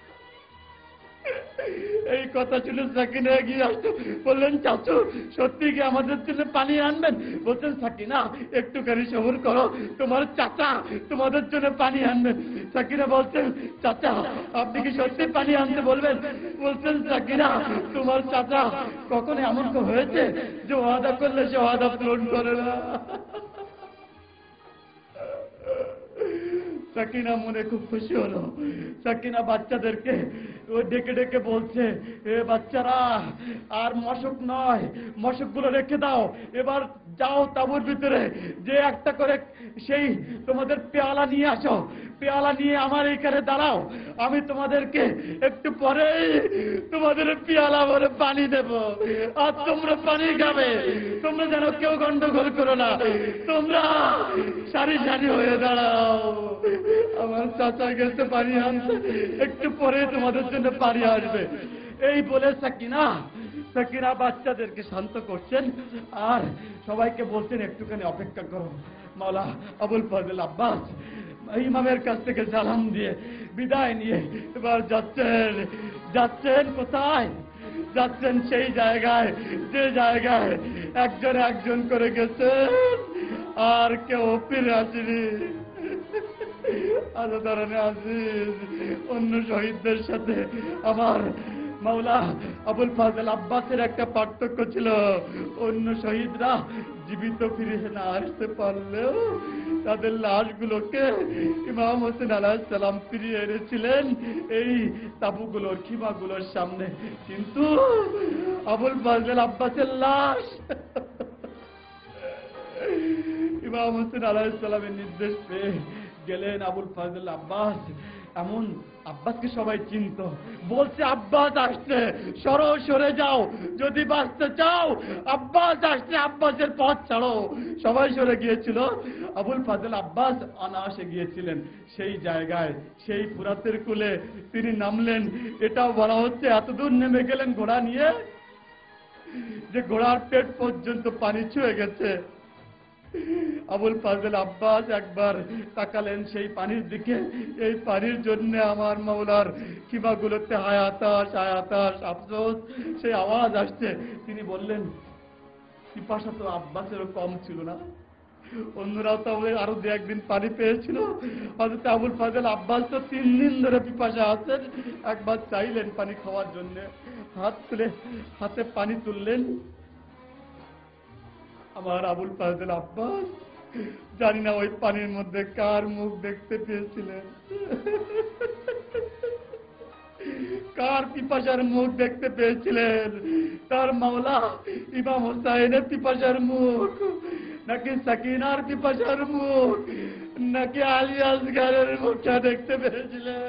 এই কথা শুনে সাকিনা এগিয়ে আসতো, বললেন চাচু সত্যি কি আমাদের জন্য পানি আনবেন? বলছেন সাকিনা একটুখানি সবুর করো, তোমার চাচা তোমাদের জন্য পানি আনবেন। সাকিনা বলছেন চাচা আপনি কি সত্যি পানি আনতে বলবেন? বলছেন সাকিনা তোমার চাচা কখনো এমন হয়েছে যে ওয়াদা করলে সে ওয়াদা পূরণ করে না? সাকিনা মনে খুব খুশি হলো। সাকিনা বাচ্চাদেরকে ও ডেকে ডেকে বলছে, এ বাচ্চারা আর মশক নয়, মশকগুলো রেখে দাও, এবার যাও তাঁবুর ভিতরে, যে একটা করে সেই তোমাদের পেয়ালা নিয়ে আসো, পেয়ালা নিয়ে আমার এইখানে দাঁড়াও, আমি তোমাদেরকে একটু পরে তোমাদের পেয়ালা ভরে পানি দেব, আর তোমরা পানি খাবে। তোমরা যেন কেউ গন্ডগোল করো না, তোমরা সারি সারি হয়ে দাঁড়াও, আমার চাচা গেছে পানি আনতে, একটু পরে তোমাদের জন্য পানি আসবে। এই বলে সাকিনা সাকিনা বাচ্চাদেরকে শান্ত করছেন আর সবাইকে বলছেন একটুখানি অপেক্ষা করো। মাওলা আবুল ফজল আব্বাস ইমামের কাছ থেকে সালাম দিয়ে বিদায় নিয়ে এবার যাচ্ছেন। যাচ্ছেন কোথায়? যাচ্ছেন সেই জায়গায় যে জায়গায় একজন একজন করে গেছেন আর কেউ ফিরে আসেনি। আজ ধরনের আজিজ অন্য শহীদদের সাথে আমার মাওলা আবুল ফজল আব্বাসের একটা পার্থক্য ছিল, অন্য শহীদরা জীবিত ফিরে না আসতে পারলেও তাদের লাশগুলোকে ইমাম হোসেন আলাইহিস সালাম ফিরিয়ে এনেছিলেন এই তাঁবুগুলোর খিমাগুলোর সামনে, কিন্তু আবুল ফজল আব্বাসের লাশ ইমাম হোসেন আলাইহিস সালামের নির্দেশ পেয়ে গেলেন আবুল ফজল আব্বাস। এমন আব্বাসকে সবাই চিনত, বলছে আব্বাস আসছে, সরো সরে যাও, যদি বাঁচতে চাও আব্বাস আসছে, আব্বাসের পথ ছাড়ো। সবাই সরে গিয়েছিল, আবুল ফজল আব্বাস অনায়াসে গিয়েছিলেন সেই জায়গায়, সেই ফুরাতের কূলে তিনি নামলেন। এটাও বলা হচ্ছে এতদূর নেমে গেলেন ঘোড়া নিয়ে যে ঘোড়ার পেট পর্যন্ত পানি ছুঁয়ে গেছে। আবুল ফজল আব্বাস একবার তাকালেন সেই পানির দিকে, এই পানির জন্য আমার মাওলার কিবাগুলোতে হায়াতাস হায়াতাস আফসোস সেই আওয়াজ আসছে। তিনি বললেন পিপাসা তো আব্বাসেরও কম ছিল না, অন্যরাও তো আরো দু একদিন পানি পেয়েছিল, হযরত আবুল ফজল আব্বাস তো তিন দিন ধরে পিপাসা আছেন। একবার চাইলেন পানি খাওয়ার জন্য, হাত তুলে হাতে পানি তুললেন। আমার আবুল ফজল আব্বাস জানি না ওই পানির মধ্যে কার মুখ দেখতে পেয়েছিলেন, কার পিপাসার মুখ দেখতে পেয়েছিলেন, তার মাওলা ইমাম হোসাইনের পিপাসার মুখ, নাকি সাকিনার পিপাসার মুখ, নাকি আলী আসগারের মুখটা দেখতে পেয়েছিলেন?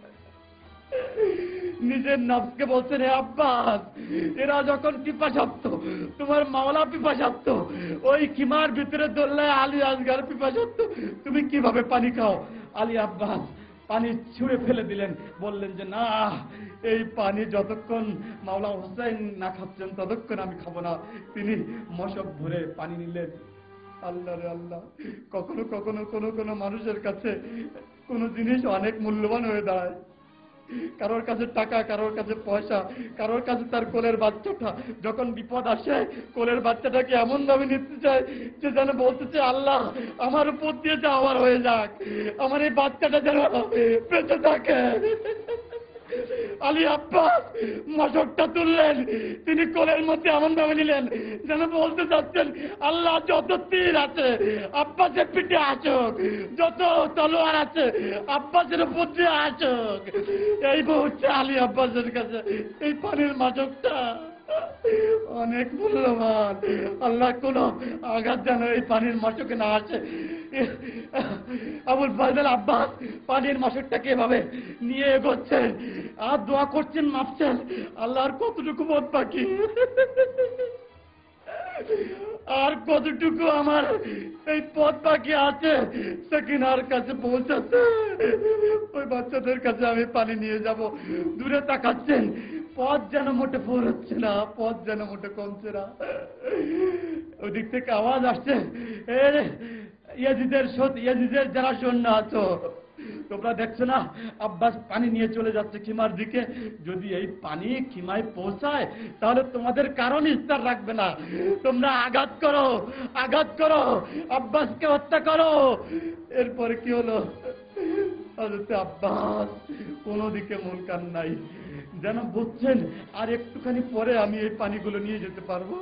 নিজের নফসকে বলছেন হে আব্বাস, এরা যখন পিপাসাপ্ত, তোমার মাওলা পিপাসাপ্ত, ওই খিমার ভিতরে দোল্লায় আলী আসগার পিপাসাপ্ত, তুমি কিভাবে পানি খাও? আলী আব্বাস পানি ছুঁড়ে ফেলে দিলেন, বললেন যে না, এই পানি যতক্ষণ মাওলা হোসেন না খাচ্ছেন ততক্ষণ আমি খাবো না। তিনি মশক ভরে পানি নিলেন। আল্লাহ রে আল্লাহ, কখনো কখনো কোনো কোনো মানুষের কাছে কোনো জিনিস অনেক মূল্যবান হয়ে দাঁড়ায়। কারোর কাছে টাকা, কারোর কাছে পয়সা, কারোর কাছে তার কোলের বাচ্চাটা। যখন বিপদ আসে কোলের বাচ্চাটাকে এমন ভাবে নিতে চায় যে যেন বলতেছে আল্লাহ আমার উপর দিয়ে যা আমার হয়ে যাক, আমার এই বাচ্চাটা যেন বেঁচে থাকে। আলী আব্বাস মশকটা তুললেন, তিনি কোলের মধ্যে এমন ভাবে নিলেন যেন বলতে চাচ্ছেন আল্লাহ যত তীর আছে আব্বাসের পিঠে আসুক, যত তলোয়ার আছে আব্বাসের উপর দিয়ে আসুক। এই হচ্ছে আলী আব্বাসের কাছে এই পানির মশকটা অনেক মূল্যবান। আল্লাহ কোন আঘাত যেন এই পানির মশকে না আসে, আবুল ফাজল আব্বাস পানির মশকটাকে এভাবে নিয়ে এগোচ্ছেন আর দোয়া করছেন, মাপছেন আল্লাহর কতটুকু পথ বাকি, আর কতটুকু আমার এই পথ বাকি আছে সাকিনার কাছে পৌঁছাতে, ওই বাচ্চাদের কাছে আমি পানি নিয়ে যাব। দূরে তাকাচ্ছেন, পথ যেন মোটে ফোর হচ্ছে না, পথ যেন মোটে কমছে না। ওই দিক থেকে আওয়াজ আসছে, এ ইয়াজিদের সত ইয়াজিদের যারা সৈন্য আছো, তোমরা দেখছো না আব্বাস পানি নিয়ে চলে যাচ্ছে খিমার দিকে, যদি এই পানি খিমায় পৌঁছায় তাহলে তোমাদের কারণ ইস্তার রাখবে না, তোমরা আঘাত করো, আঘাত করো, আব্বাসকে হত্যা করো। এরপরে কি হলো? হযরত আব্বাস কোনো দিকে মন কান নাই, যেন বুঝছেন আর একটুখানি পরে আমি এই পানিগুলো নিয়ে যেতে পারবো।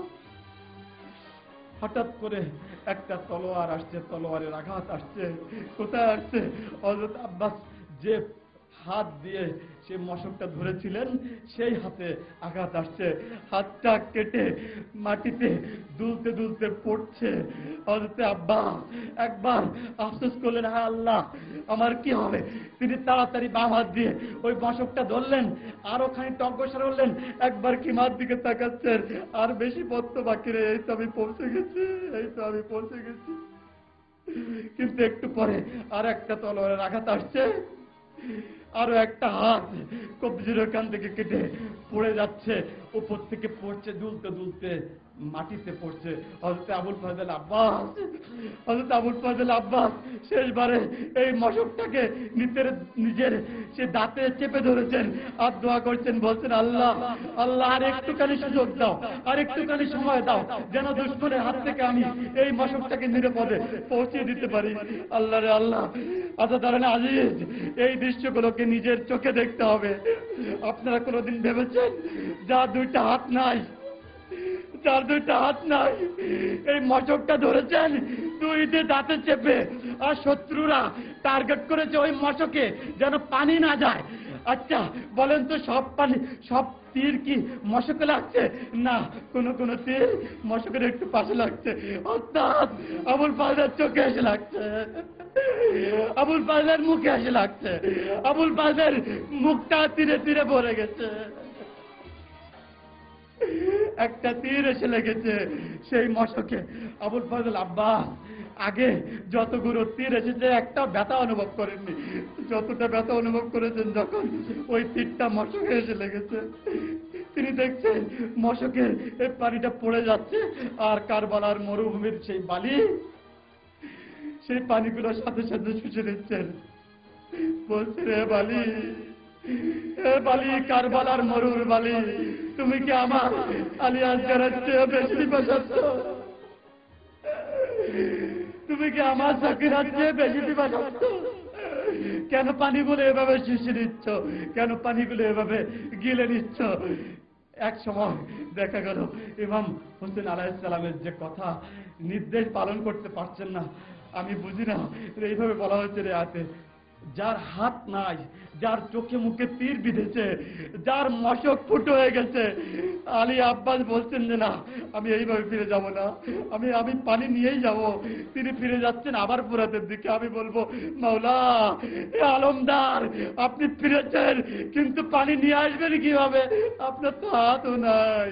হঠাৎ করে একটা তলোয়ার আসছে, তলোয়ারের আঘাত আসছে। কোথায় আসছে? হযরত আব্বাস যে হাত দিয়ে সে মশকটা ধরেছিলেন সেই হাতে আঘাত আসছে, হাতটা কেটে মাটিতে দুলতে দুলতে পড়ছে। হযরত আব্বাস একবার আফসোস করলেন, হ্যাঁ আল্লাহ আমার কি হবে। তিনি তাড়াতাড়ি বাম হাত দিয়ে ওই মশকটা ধরলেন, আর ওখানে টগ্গসর হলেন, একবার কিমার দিকে তাকাচ্ছেন, আর বেশি পথ তো বাকি রে, এই তো আমি পৌঁছে গেছি, এই তো আমি পৌঁছে গেছি। কিন্তু একটু পরে আর একটা তলোয়ারের আঘাত আসছে, আরো একটা হাত কবজির ওখান থেকে কেটে পড়ে যাচ্ছে, উপর থেকে পড়ছে দুলতে দুলতে মাটিতে পড়ছে। হযরত আবুল ফাজল আব্বাস হযরত আবুল ফাজল আব্বাস শেষবারে এই মশকটাকে নিজের নিজের সে দাঁতে চেপে ধরেছেন আর দোয়া করছেন, বলছেন আল্লাহ আল্লাহ আর একটুখানি সুযোগ দাও, আর একটুখানি সময় দাও, যেন দুশমনের হাত থেকে আমি এই মশকটাকে নিরাপদে পৌঁছে দিতে পারি। আল্লাহ রে আল্লাহ, আচ্ছা ধরেন আজিজ, এই দৃশ্যগুলোকে নিজের চোখে দেখতে হবে। আপনারা কোনোদিন ভেবেছেন যার দুইটা হাত নাই, যার দুইটা হাত নাই, এই মশকটা ধরেছেন দুই দিয়ে দাঁতে চেপে, আর শত্রুরা টার্গেট করেছে ওই মশকে যেন পানি না যায়। আচ্ছা বলেন তো, সব পানি সব তীর কি মশকে লাগছে? না, কোন কোন তীর মশকের একটু পাশে লাগছে, অর্থাৎ আবুল ফাজলের চোখে এসে লাগছে, আবুল ফাজলের মুখে এসে লাগছে, আবুল ফাজলের মুখটা তীরে তীরে ভরে গেছে। একটা তীর এসে লেগেছে সেই মশকে। আবুল ফাজল আব্বাস আগে যতগুলো তীর এসেছে একটা ব্যথা অনুভব করেননি, যতটা ব্যথা অনুভব করেছেন যখন ওই তীরটা মশকে এসে লেগেছে। তিনি দেখছেন মশকের এই পানিটা পড়ে যাচ্ছে, আর কারবালার মরুভূমির সেই বালি সেই পানিগুলোর সাথে সাথে শুষে নিচ্ছেন। বলছে, রে বালি, এ বালি, কারবালার মরুর বালি, তুমি কি আমার আলী আসগারের চেয়ে বেশি পিপাসাচ্ছ? তুমি কি আমার সাকিনার চেয়ে বেশি পিপাসাচ্ছ? কেন পানিগুলো এভাবে শুষে নিচ্ছ? কেন পানিগুলো এভাবে গিলে নিচ্ছ? এক সময় দেখা গেল ইমাম হোসেন আলাইহিস সালামের যে কথা, নির্দেশ পালন করতে পারছেন না। আমি বুঝি না এইভাবে বলা হয়েছে রে আয়াতে, যার হাত নাই, যার চোখে মুখে তীর বিঁধেছে, যার মশক ফুটো হয়ে গেছে, আলী আব্বাস বলছেন যে না, আমি এইভাবে ফিরে যাব না, আমি আমি পানি নিয়েই যাব। তিনি ফিরে যাচ্ছেন আবার ফুরাতের দিকে। আমি বলবো, মাওলা এ আলমদার, আপনি ফিরেছেন কিন্তু পানি নিয়ে আসবেন কিভাবে? আপনার তো হাতও নাই,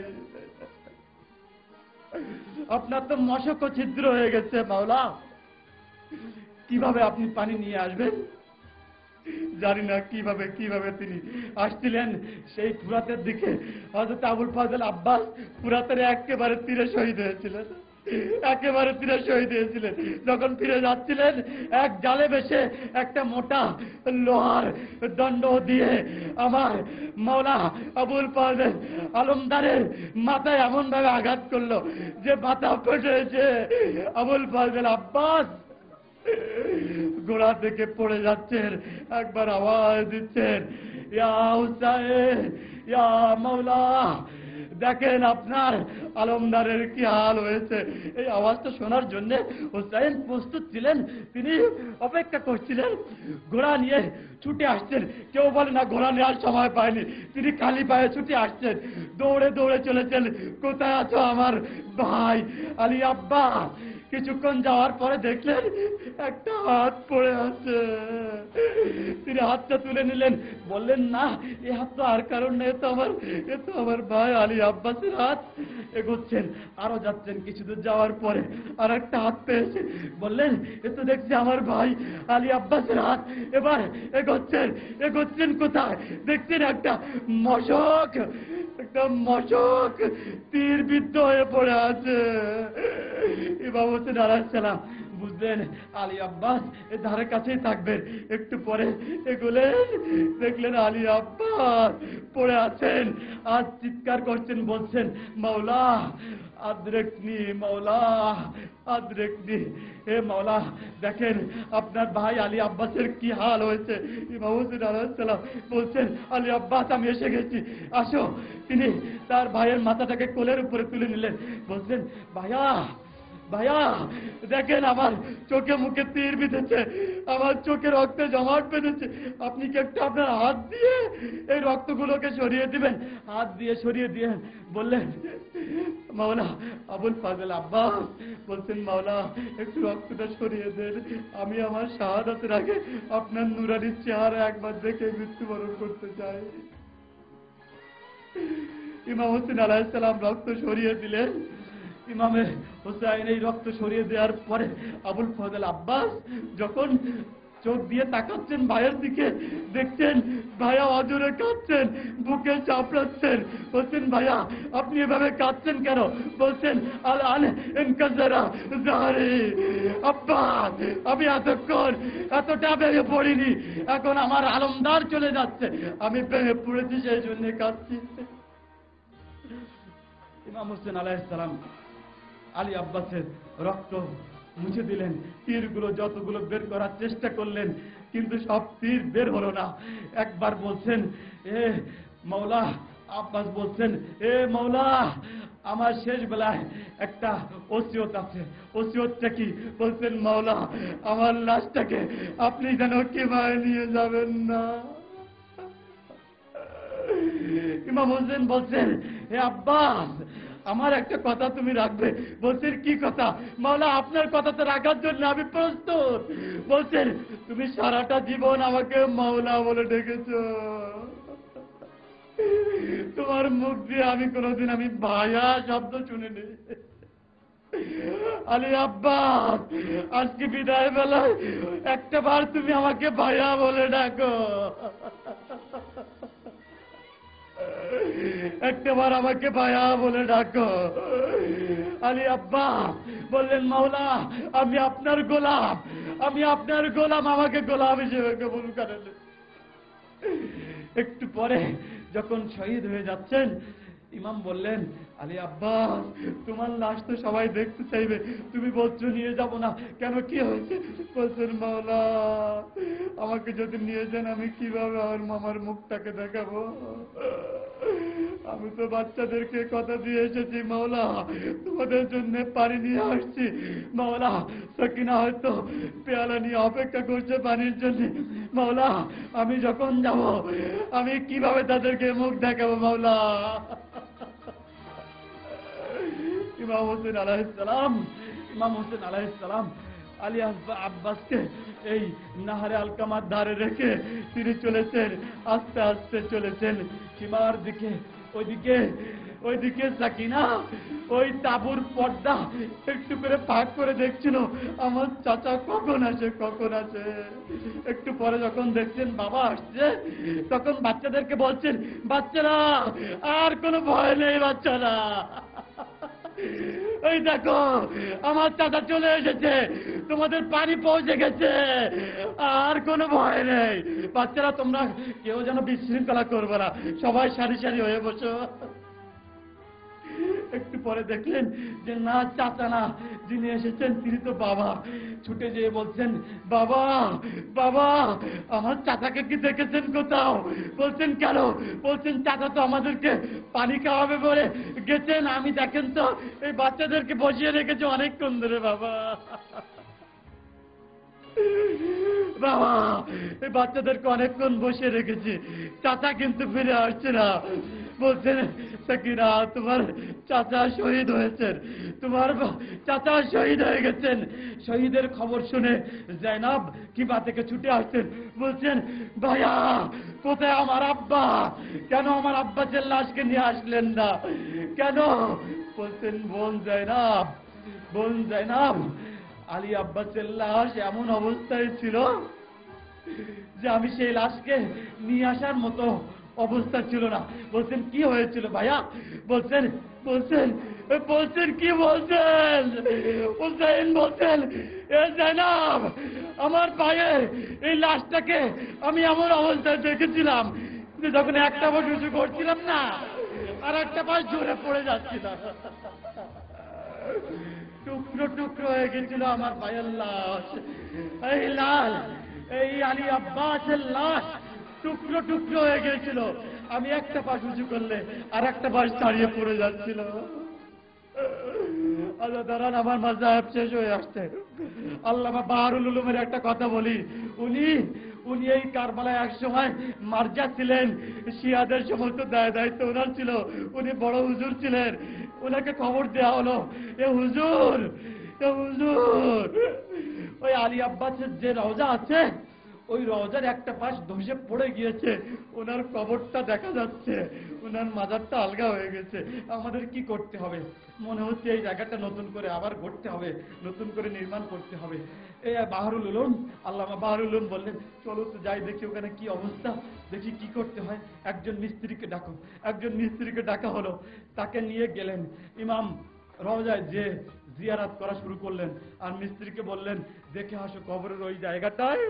আপনার তো মশক ছিদ্র হয়ে গেছে, মাওলা কিভাবে আপনি পানি নিয়ে আসবেন? জানি না কিভাবে কিভাবে তিনি আসছিলেন সেই ফুরাতের দিকে। হযরত আবুল ফাজল আব্বাস ফুরাতের একেবারে তীরে শহীদ হয়েছিলেন, একেবারে তীরে শহীদ হয়েছিলেন। যখন ফিরে যাচ্ছিলেন, এক জালে বেশে একটা মোটা লোহার দণ্ড দিয়ে আমার মাওলা আবুল ফাজল আলমদারের মাথায় এমন ভাবে আঘাত করলো যে মাথা ফেটেছে। আবুল ফাজল আব্বাস গোড়া থেকে পড়ে যাচ্ছেন, একবার আওয়াজ দিচ্ছেন, ইয়া হুসাইন, ইয়া মাওলা, দেখেন আপনার আলমদারের কি হাল হয়েছে। এই আওয়াজটা শোনার জন্য হুসাইন প্রস্তুত ছিলেন, তিনি অপেক্ষা করছিলেন, ঘোড়া নিয়ে ছুটে আসছেন। কেউ বলে না ঘোড়া নেওয়ার সময় পায়নি, তিনি খালি পায়ে ছুটে আসছেন, দৌড়ে দৌড়ে চলেছেন, কোথায় আছো আমার ভাই আলী আব্বাস? কিছুক্ষণ যাওয়ার পরে দেখলেন একটা হাত পড়ে আছে। তিনি হাতটা তুলে নিলেন, বললেন না এই হাত তো আর কারণ নেই, এ তো আমার এ তো আমার ভাই আলী আব্বাসের হাত। এগোচ্ছেন, আরো যাচ্ছেন, কিছু দূর যাওয়ার পরে আর একটা হাত পেয়েছে, বললেন এ তো দেখছি আমার ভাই আলী আব্বাসের হাত। এবার এগোচ্ছেন, এগোচ্ছেন কোথায়, দেখছেন একটা মশক, একটা মশক তীর বিদ্ধ হয়ে পড়ে আছে। ইমাম হোসেন আলাইহিস সালাম বুঝলেন আলী আব্বাস এর ধারে কাছেই থাকবেন। একটু পরে এগুলেন, দেখলেন আলী আব্বাস পড়ে আছেন, আর চিৎকার করছেন, বলছেন মাওলা আদরেকনি, মাওলা আদরেকনি। হে মাওলা, দেখেন আপনার ভাই আলী আব্বাসের কি হাল হয়েছে। ইমাম হোসেন আলাইহিস সালাম বলছেন আলী আব্বাস আমি এসে গেছি, আসো। তিনি তার ভাইয়ের মাথাটাকে কোলের উপরে তুলে নিলেন, বলছেন ভাইয়া ভাইয়া দেখেন আমার চোখে মুখে তীর বিঁধেছে, আমার চোখে রক্তে জমাট বেঁধেছে, আপনি কি একটু আপনার হাত দিয়ে এই রক্তগুলোকে সরিয়ে দিবেন। হাত দিয়ে সরিয়ে দিয়ে বললেন মাওলা আবুল ফাজল আব্বাস বলছেন মাওলা একটু রক্তটা সরিয়ে দেন, আমি আমার শাহাদাতের আগে আপনার নুরানি চেহারা একবার দেখে মৃত্যুবরণ করতে চাই। ইমাম হোসেন আলাইহিস সালাম রক্ত সরিয়ে দিলেন। ইমামে হোসাইন এই রক্ত সরিয়ে দেওয়ার পরে আবুল ফজল আব্বাস যখন চোখ দিয়ে তাকাচ্ছেন ভাইয়ের দিকে, দেখছেন ভাইয়া অজরে কাঁদছেন, বুকে চাপড়াচ্ছেন। বলছেন ভাইয়া আপনি এভাবে কাঁদছেন কেন? বলছেন আল আল ইনকাজারা জাহরি আব্বাস, আমি এতক্ষণ এতটা ভেঙে পড়িনি, এখন আমার আলমদার চলে যাচ্ছে, আমি ভেঙে পড়েছি, সেই জন্য কাঁদছি। ইমাম হোসেন আলাইহিস সালাম আলী আব্বাসের রক্ত মুছে দিলেন, তীরগুলো যতগুলো বের করার চেষ্টা করলেন, কিন্তু সব তীর বের হলো না। একবার বলছেন এ মাওলা, আব্বাস বলছেন এ মাওলা আমার শেষ বেলায় একটা ওসিয়ত আছে। ওসিয়তটা কি? বলছেন মাওলা আমার লাশটাকে আপনি যেন কিভাবে নিয়ে যাবেন না। ইমাম হোসেন বলছেন হে আব্বাস আমার একটা কথা তুমি রাখবে। বলছেন কি কথা? মাওলা আপনার কথা তো রাখার জন্য আমি প্রস্তুত। বলছেন তুমি সারাটা জীবন আমাকে মাওলা বলে ডেকেছো, তোমার মুখ দিয়ে আমি কোনোদিন আমি ভাইয়া শব্দ শুনিনি। আলী আব্বাস আজকে বিদায় বেলায় একটা বার তুমি আমাকে ভাইয়া বলে ডাকো, একটাবার আমাকে ভাইয়া বলে ডাকো। আলী আব্বা বললেন মাওলা আমি আপনার গোলাম, আমি আপনার গোলাম, আমাকে গোলাম হিসেবে কবুল করেন। একটু পরে যখন শহীদ হয়ে যাচ্ছেন, ইমাম বললেন আলী আব্বাস তোমার লাশ তো সবাই দেখতে চাইবে, তুমি বলছো নিয়ে যাব না কেন, কি হয়েছে? বলছেন মাওলা আমাকে যদি নিয়ে যান আমি কিভাবে আমার মামার মুখটাকে দেখাবো, আমি তো বাচ্চাদেরকে কথা দিয়ে এসেছি মাওলা তোমাদের জন্য পানি নিয়ে আসছি, মাওলা সকিনা হয়তো পেয়ালা নিয়ে অপেক্ষা করছে পানির জন্য, মাওলা আমি যখন যাব আমি কিভাবে তাদেরকে মুখ দেখাবো মাওলা। ইমাম হোসেন আলাইহিস সালাম ইমাম হোসেন আলাইহিস সালাম আলী আব্বাসকে এই নাহারে আলকামার ধারে রেখে তিনি চলেছেন, আস্তে আস্তে চলেছেন সীমার দিকে। ওইদিকে ওইদিকে সাকিনা ওই তাঁবুর পর্দা একটু করে ফাঁক করে দেখছিল আমার চাচা কখন আসে কখন আসে। একটু পরে যখন দেখছেন বাবা আসছে, তখন বাচ্চাদেরকে বলছেন বাচ্চারা আর কোনো ভয় নেই, বাচ্চারা ওই দেখো আমার চাচা চলে এসেছে, তোমাদের পানি পৌঁছে গেছে, আর কোনো ভয় নেই। বাচ্চারা তোমরা কেউ যেন বিশৃঙ্খলা করবে না, সবাই সারি সারি হয়ে বসো। একটু পরে দেখলেন যে না চাচা না, যিনি এসেছেন তিনি তো বাবা। ছুটে যেয়ে বলছেন বাবা বাবা আমার চাচাকে কি দেখেছেন কোথাও? বলছেন কেন? বলছেন চাচা তো আমাদেরকে পানি খাওয়াবে বলে গেছেন, আমি দেখেন তো এই বাচ্চাদেরকে বসিয়ে রেখেছে অনেকক্ষণ ধরে বাবা। বাবা এই বাচ্চাদেরকে অনেকক্ষণ বসে রেখেছি, চাচা কিন্তু ফিরে আসছে না। বলছেন সাকিনা তোমার চাচা শহীদ হয়েছেন, তোমার চাচা শহীদ হয়ে গেছেন। শহীদের খবর শুনে জাইনাব কিবা থেকে ছুটে আসছেন, বলছেন ভাইয়া কোথায় আমার আব্বা, কেন আমার আব্বাসের লাশকে নিয়ে আসলেন না কেন? বলছেন বোন জাইনাব, বোন জাইনাব আলী আব্বাসের লাশ এমন অবস্থায় ছিল যে আমি সেই লাশকে নিয়ে আসার মতো অবস্থা ছিল না। বলছেন কি হয়েছিল ভাইয়া? বলছেন বলছেন বলছেন কি বলছেন? হুসাইন বলছেন এ জাইনাব আমার ভাইয়ের এই লাশটাকে আমি এমন অবস্থায় দেখেছিলাম যে যখন একটা পাশ উঁচু করছিলাম না আর একটা পাশ জোরে পড়ে যাচ্ছিলাম, টুকরো টুকরো হয়ে গেছিল আমার ভাইয়ের লাশ। এই লাশ, এই আলী আব্বাসের লাশ টুকরো টুকরো হয়ে গেছিল, আমি একটা পাশ উঁচু করলে আর একটা পাশ ছাড়িয়ে পড়ে যাচ্ছিল। আল্লাহ দাঁড়ান, আমার মাযহাব শেষ হয়ে আসছে। আল্লামা বাহারুল উলুমের একটা কথা বলি, উনি উনি এই কারবালায় এক সময় মার্জা ছিলেন, শিয়াদের সমস্ত দায় দায়িত্ব ওনার ছিল, উনি বড় হুজুর ছিলেন। ওনাকে খবর দেওয়া হলো, এ হুজুর এ হুজুর ওই আলী আব্বাসের যে রওজা আছে ওই রওজার একটা পাশ ধসে পড়ে গিয়েছে, ওনার কবরটা দেখা যাচ্ছে, ওনার মাজারটা আলগা হয়ে গেছে, আমাদের কি করতে হবে? মনে হচ্ছে এই জায়গাটা নতুন করে আবার গড়তে হবে, নতুন করে নির্মাণ করতে হবে। এই বাহারুল উলুম, আল্লামা বাহারুল উলুম বললেন চলো তো যাই দেখি ওখানে কি অবস্থা, দেখি কি করতে হয়। একজন মিস্ত্রিকে ডাকো। একজন মিস্ত্রিকে ডাকা হলো, তাকে নিয়ে গেলেন। ইমাম রওজায় যে জিয়ারাত করা শুরু করলেন আর মিস্ত্রিকে বললেন দেখে আসো কবরের ওই জায়গাটায়,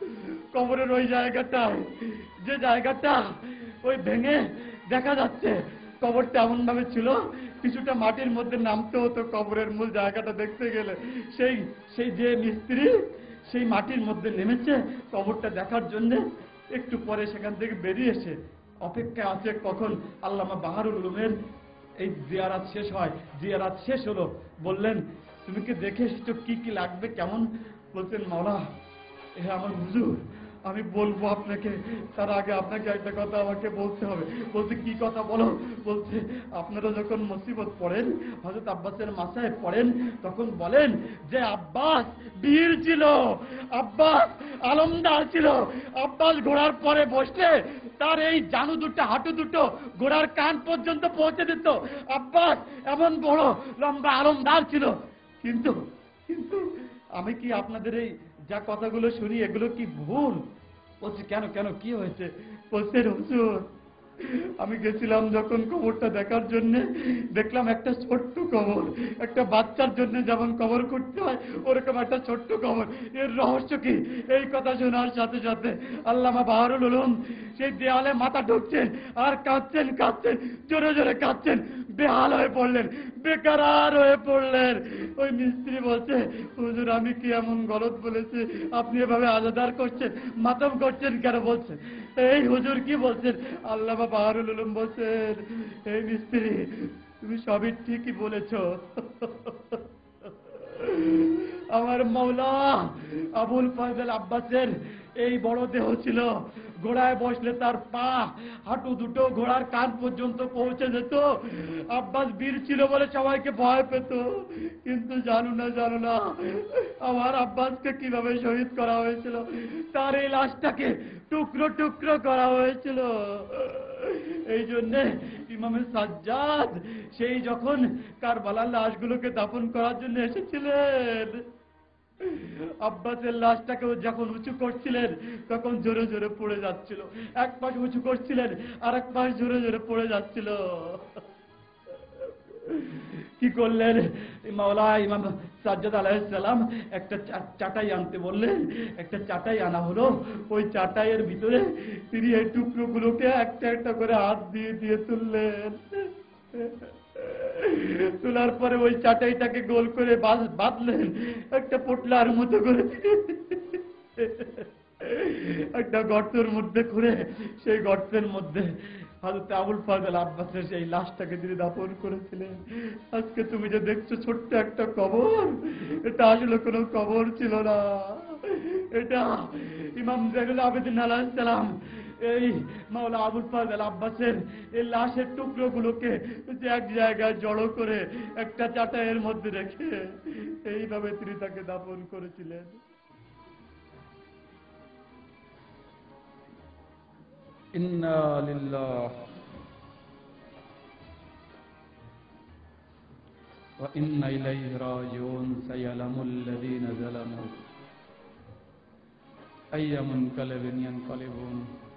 কবরের ওই জায়গাটায় যে জায়গাটা ওই ভেঙে দেখা যাচ্ছে কবরটা এমন ভাবে ছিল কিছুটা মাটির মধ্যে নামতে হতো কবরের মূল জায়গাটা দেখতে গেলে। সেই সেই যে মিস্ত্রি সেই মাটির মধ্যে নেমেছে কবরটা দেখার জন্য, একটু পরে সেখান থেকে বেরিয়ে এসে অপেক্ষায় আছে কখন আল্লামা বাহারুল উলুমের এই জিয়ারাত শেষ হয়। জিয়ারাত শেষ হলো, বললেন তুমি কি দেখে এসেছো, কি কি লাগবে কেমন? বলছেন মাওলা হ্যাঁ আমার হুজুর আমি বলবো আপনাকে, তার আগে আপনাকে একটা কথা আমাকে বলতে হবে। বলছে কি কথা বলো? বলছে আপনারা যখন মুসিবত পড়েন, হযরত আব্বাসের মাসায় পড়েন, তখন বলেন যে আব্বাস বীর ছিল, আব্বাস আলমদার ছিল, আব্বাস ঘোড়ার পরে বসলে তার এই জানু দুটো হাঁটু দুটো ঘোড়ার কান পর্যন্ত পৌঁছে দিত, আব্বাস এমন বড় লম্বা আলমদার ছিল। কিন্তু কিন্তু আমি কি আপনাদের এই যা কথাগুলো শুনি এগুলো কি ভুল? বলছে কেন কেন কি হয়েছে? বলছে হুজুর আমি গেছিলাম যখন কবরটা দেখার জন্য, দেখলাম একটা ছোট্ট কবর, একটা বাচ্চার জন্য যেমন কবর করতে হয় ওরকম একটা ছোট্ট কবর। এর রহস্য কি? এই কথা শোনার সাথে সাথে আল্লামা বাহারুল উলুম সেই দেয়ালে মাথা ঢুকছেন আর কাঁদছেন কাঁদছেন জোরে জোরে কাঁদছেন, বেহাল হয়ে পড়লেন, বেকারার হয়ে পড়লেন। ওই মিস্ত্রি বলছে হুজুর আমি কি এমন গলত বলেছি আপনি এভাবে আজাদার করছেন, মাতম করছেন কেন? বলছেন এই হুজুর কি বলছেন? আল্লামা বাহারুল উলুম বলছেন এই মিস্ত্রি তুমি সবই ঠিকই বলেছ, আমার মাওলা আবুল ফজল আব্বাসের এই বড় দেহ ছিল, ঘোড়ায় বসলে তার পা হাঁটু দুটো ঘোড়ার কান পর্যন্ত পৌঁছে যেত। আব্বাস বীর ছিল বলে সবাইকে ভয় পেত, কিন্তু জানো না জানো না আমার আব্বাসকে কিভাবে শহীদ করা হয়েছিল, তার এই লাশটাকে টুকরো টুকরো করা হয়েছিল। এই জন্যে ইমামে সাজ্জাদ সেই যখন কারবালার লাশগুলোকে দাফন করার জন্য এসেছিলেন, আব্বাসের লাশটাকে যখন উঁচু করছিলেন তখন জোরে জোরে পড়ে যাচ্ছিল, এক পাশ উঁচু করছিলেন আর এক পাশ জোরে জোরে পড়ে যাচ্ছিল। কি করলেন মাওলা ইমাম সাজ্জাদ আলাইহিস সালাম? একটা চাটাই আনতে বললেন, একটা চাটাই আনা হলো। ওই চাটাইয়ের ভিতরে তিনি এই টুকরোগুলোকে একটা একটা করে হাত দিয়ে দিয়ে তুললেন। তোলার পরে ওই চাটাইটাকে গোল করে বাঁধলেন একটা পোটলার মতো করে, একটা গর্তের মধ্যে করে সেই গর্তের মধ্যে হযরত আবুল ফজল আব্বাসের সেই লাশটাকে তিনি দাফন করেছিলেন। আজকে তুমি যে দেখছো ছোট্ট একটা কবর, এটা আসলে কোনো কবর ছিল না, এটা ইমাম জাইনুল আবেদিন আলাইহিস সালাম এই মাওলা আবুল ফাজল আব্বাসের এই লাশের টুকরোগুলোকে যে এক জায়গায় জড়ো করে একটা চাটাইয়ের মধ্যে রেখে এইভাবে তিনি তাকে দাফন করেছিলেন। ইন্না লিল্লাহ ওয়া ইন্না ইলাইহি রাজিউন। সায়ালামুল লাযীনা যালামু আইয়া মুনকালিবিন ইয়ানকালিবুন।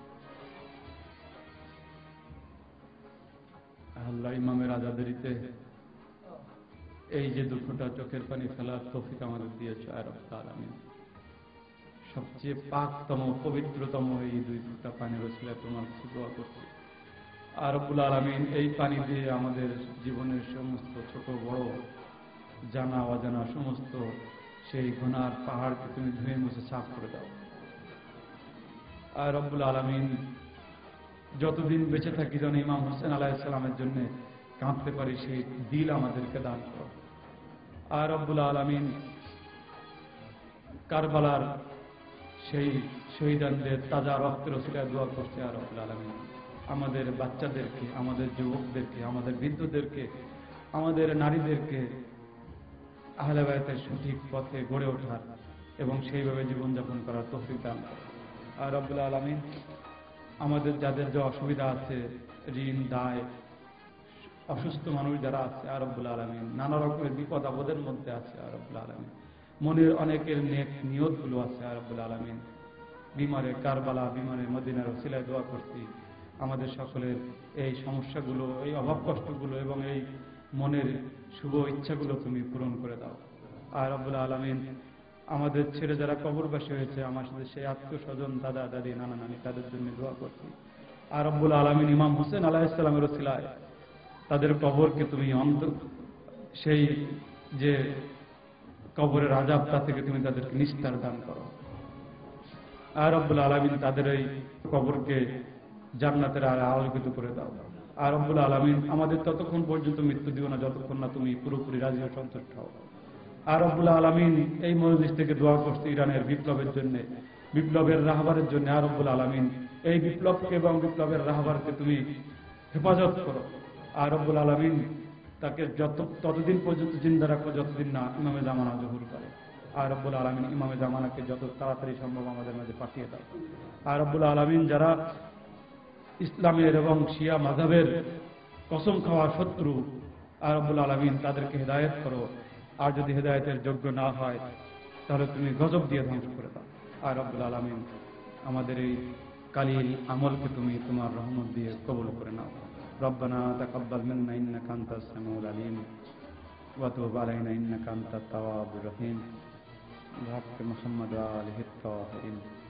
আল্লাহ ইমামের আজাদারিতে এই যে দুঃখটা চোখের পানি ফেলার তৌফিক আমাদের দিয়েছে আর রব্বুল আলামিন, সবচেয়ে পাকতম পবিত্রতম এই দুই ফোঁটা পানির ওসিলায় তোমার কাছে দোয়া করছি। আর রব্বুল আলামিন এই পানি দিয়ে আমাদের জীবনের সমস্ত ছোট বড় জানা অজানা সমস্ত সেই গুনার পাহাড়কে তুমি ধুয়ে মুছে সাফ করে দাও। আর রব্বুল আলামিন যতদিন বেঁচে থাকি যেন ইমাম হোসেন আলাইহিস সালামের জন্য কাঁদতে পারি সেই দিল আমাদেরকে দান করো। আর রব্বুল আলামিন কারবালার সেই শহীদানদের তাজা রক্তের ওসিলায় দোয়া করছে। আর রব্বুল আলামিন আমাদের বাচ্চাদেরকে, আমাদের যুবকদেরকে, আমাদের বৃদ্ধদেরকে, আমাদের নারীদেরকে আহলে বায়তের সঠিক পথে গড়ে ওঠার এবং সেইভাবে জীবনযাপন করার তৌফিক দান করো। আর রব্বুল আলামিন আমাদের যাদের যে অসুবিধা আছে, ঋণ দায়, অসুস্থ মানুষ যারা আছে, আর রব্বুল আলামিন নানা রকমের বিপদ আপদের মধ্যে আছে, আর রব্বুল আলামিন মনের অনেকের নেক নিয়তগুলো আছে, আর রব্বুল আলামিন বিমারে কারবালা, বিমারে মদিনার ওসিলায় দোয়া করছি আমাদের সকলের এই সমস্যাগুলো, এই অভাব কষ্টগুলো এবং এই মনের শুভ ইচ্ছাগুলো তুমি পূরণ করে দাও। আর রব্বুল আলামিন আমাদের ছেড়ে যারা কবরবাসী হয়েছে, আমার সাথে সেই আত্মীয় স্বজন, দাদা দাদি, নানা নানি, তাদের জন্য দোয়া করছি। আর রব্বুল আলামিন ইমাম হোসেন আলাইহিস সালামের ওসিলায় তাদের কবরকে তুমি অন্ত সেই যে কবরের আযাব তা থেকে তুমি তাদেরকে নিস্তার দান করো। আর রব্বুল আলামিন তাদের এই কবরকে জান্নাতের আলো আলোকিত করে দাও। আর রব্বুল আলামিন আমাদের ততক্ষণ পর্যন্ত মৃত্যু দিও না যতক্ষণ না তুমি পুরোপুরি রাজি ও সন্তুষ্ট হও। আর রব্বুল আলামিন এই মজলিস থেকে দোয়া করছে ইরানের বিপ্লবের জন্য, বিপ্লবের রাহবারের জন্য। আর রব্বুল আলামিন এই বিপ্লবকে এবং বিপ্লবের রাহবারকে তুমি হেফাজত করো। আর রব্বুল আলামিন তাকে যত ততদিন পর্যন্ত জিন্দা রাখো যতদিন না ইমামে জামানা জহুর করে। আর রব্বুল আলামিন ইমামে জামানাকে যত তাড়াতাড়ি সম্ভব আমাদের মাঝে পাঠিয়ে দাও। আর রব্বুল আলামিন যারা ইসলামের এবং শিয়া মাযহাবের কসম খাওয়া শত্রু, আর রব্বুল আলামিন তাদেরকে হেদায়েত করো। আর যদি হেদায়েতের যোগ্য না হয় তাহলে তুমি গজব দিয়ে ধ্বংস করে দাও। আর রব্বুল আলামিন আমাদের এই কালিল আমলকে তুমি তোমার রহমত দিয়ে কবুল করে নাও। রব্বানা তাকাব্বাল মিন্না ইন্নাকা আনতাস সামিউল আলিম ওয়া তুব আলাইনা ইন্নাকা আনতাত তাওয়াবুর রহিম। মুহাম্মদ ওয়া আলিহি তাহিরিন।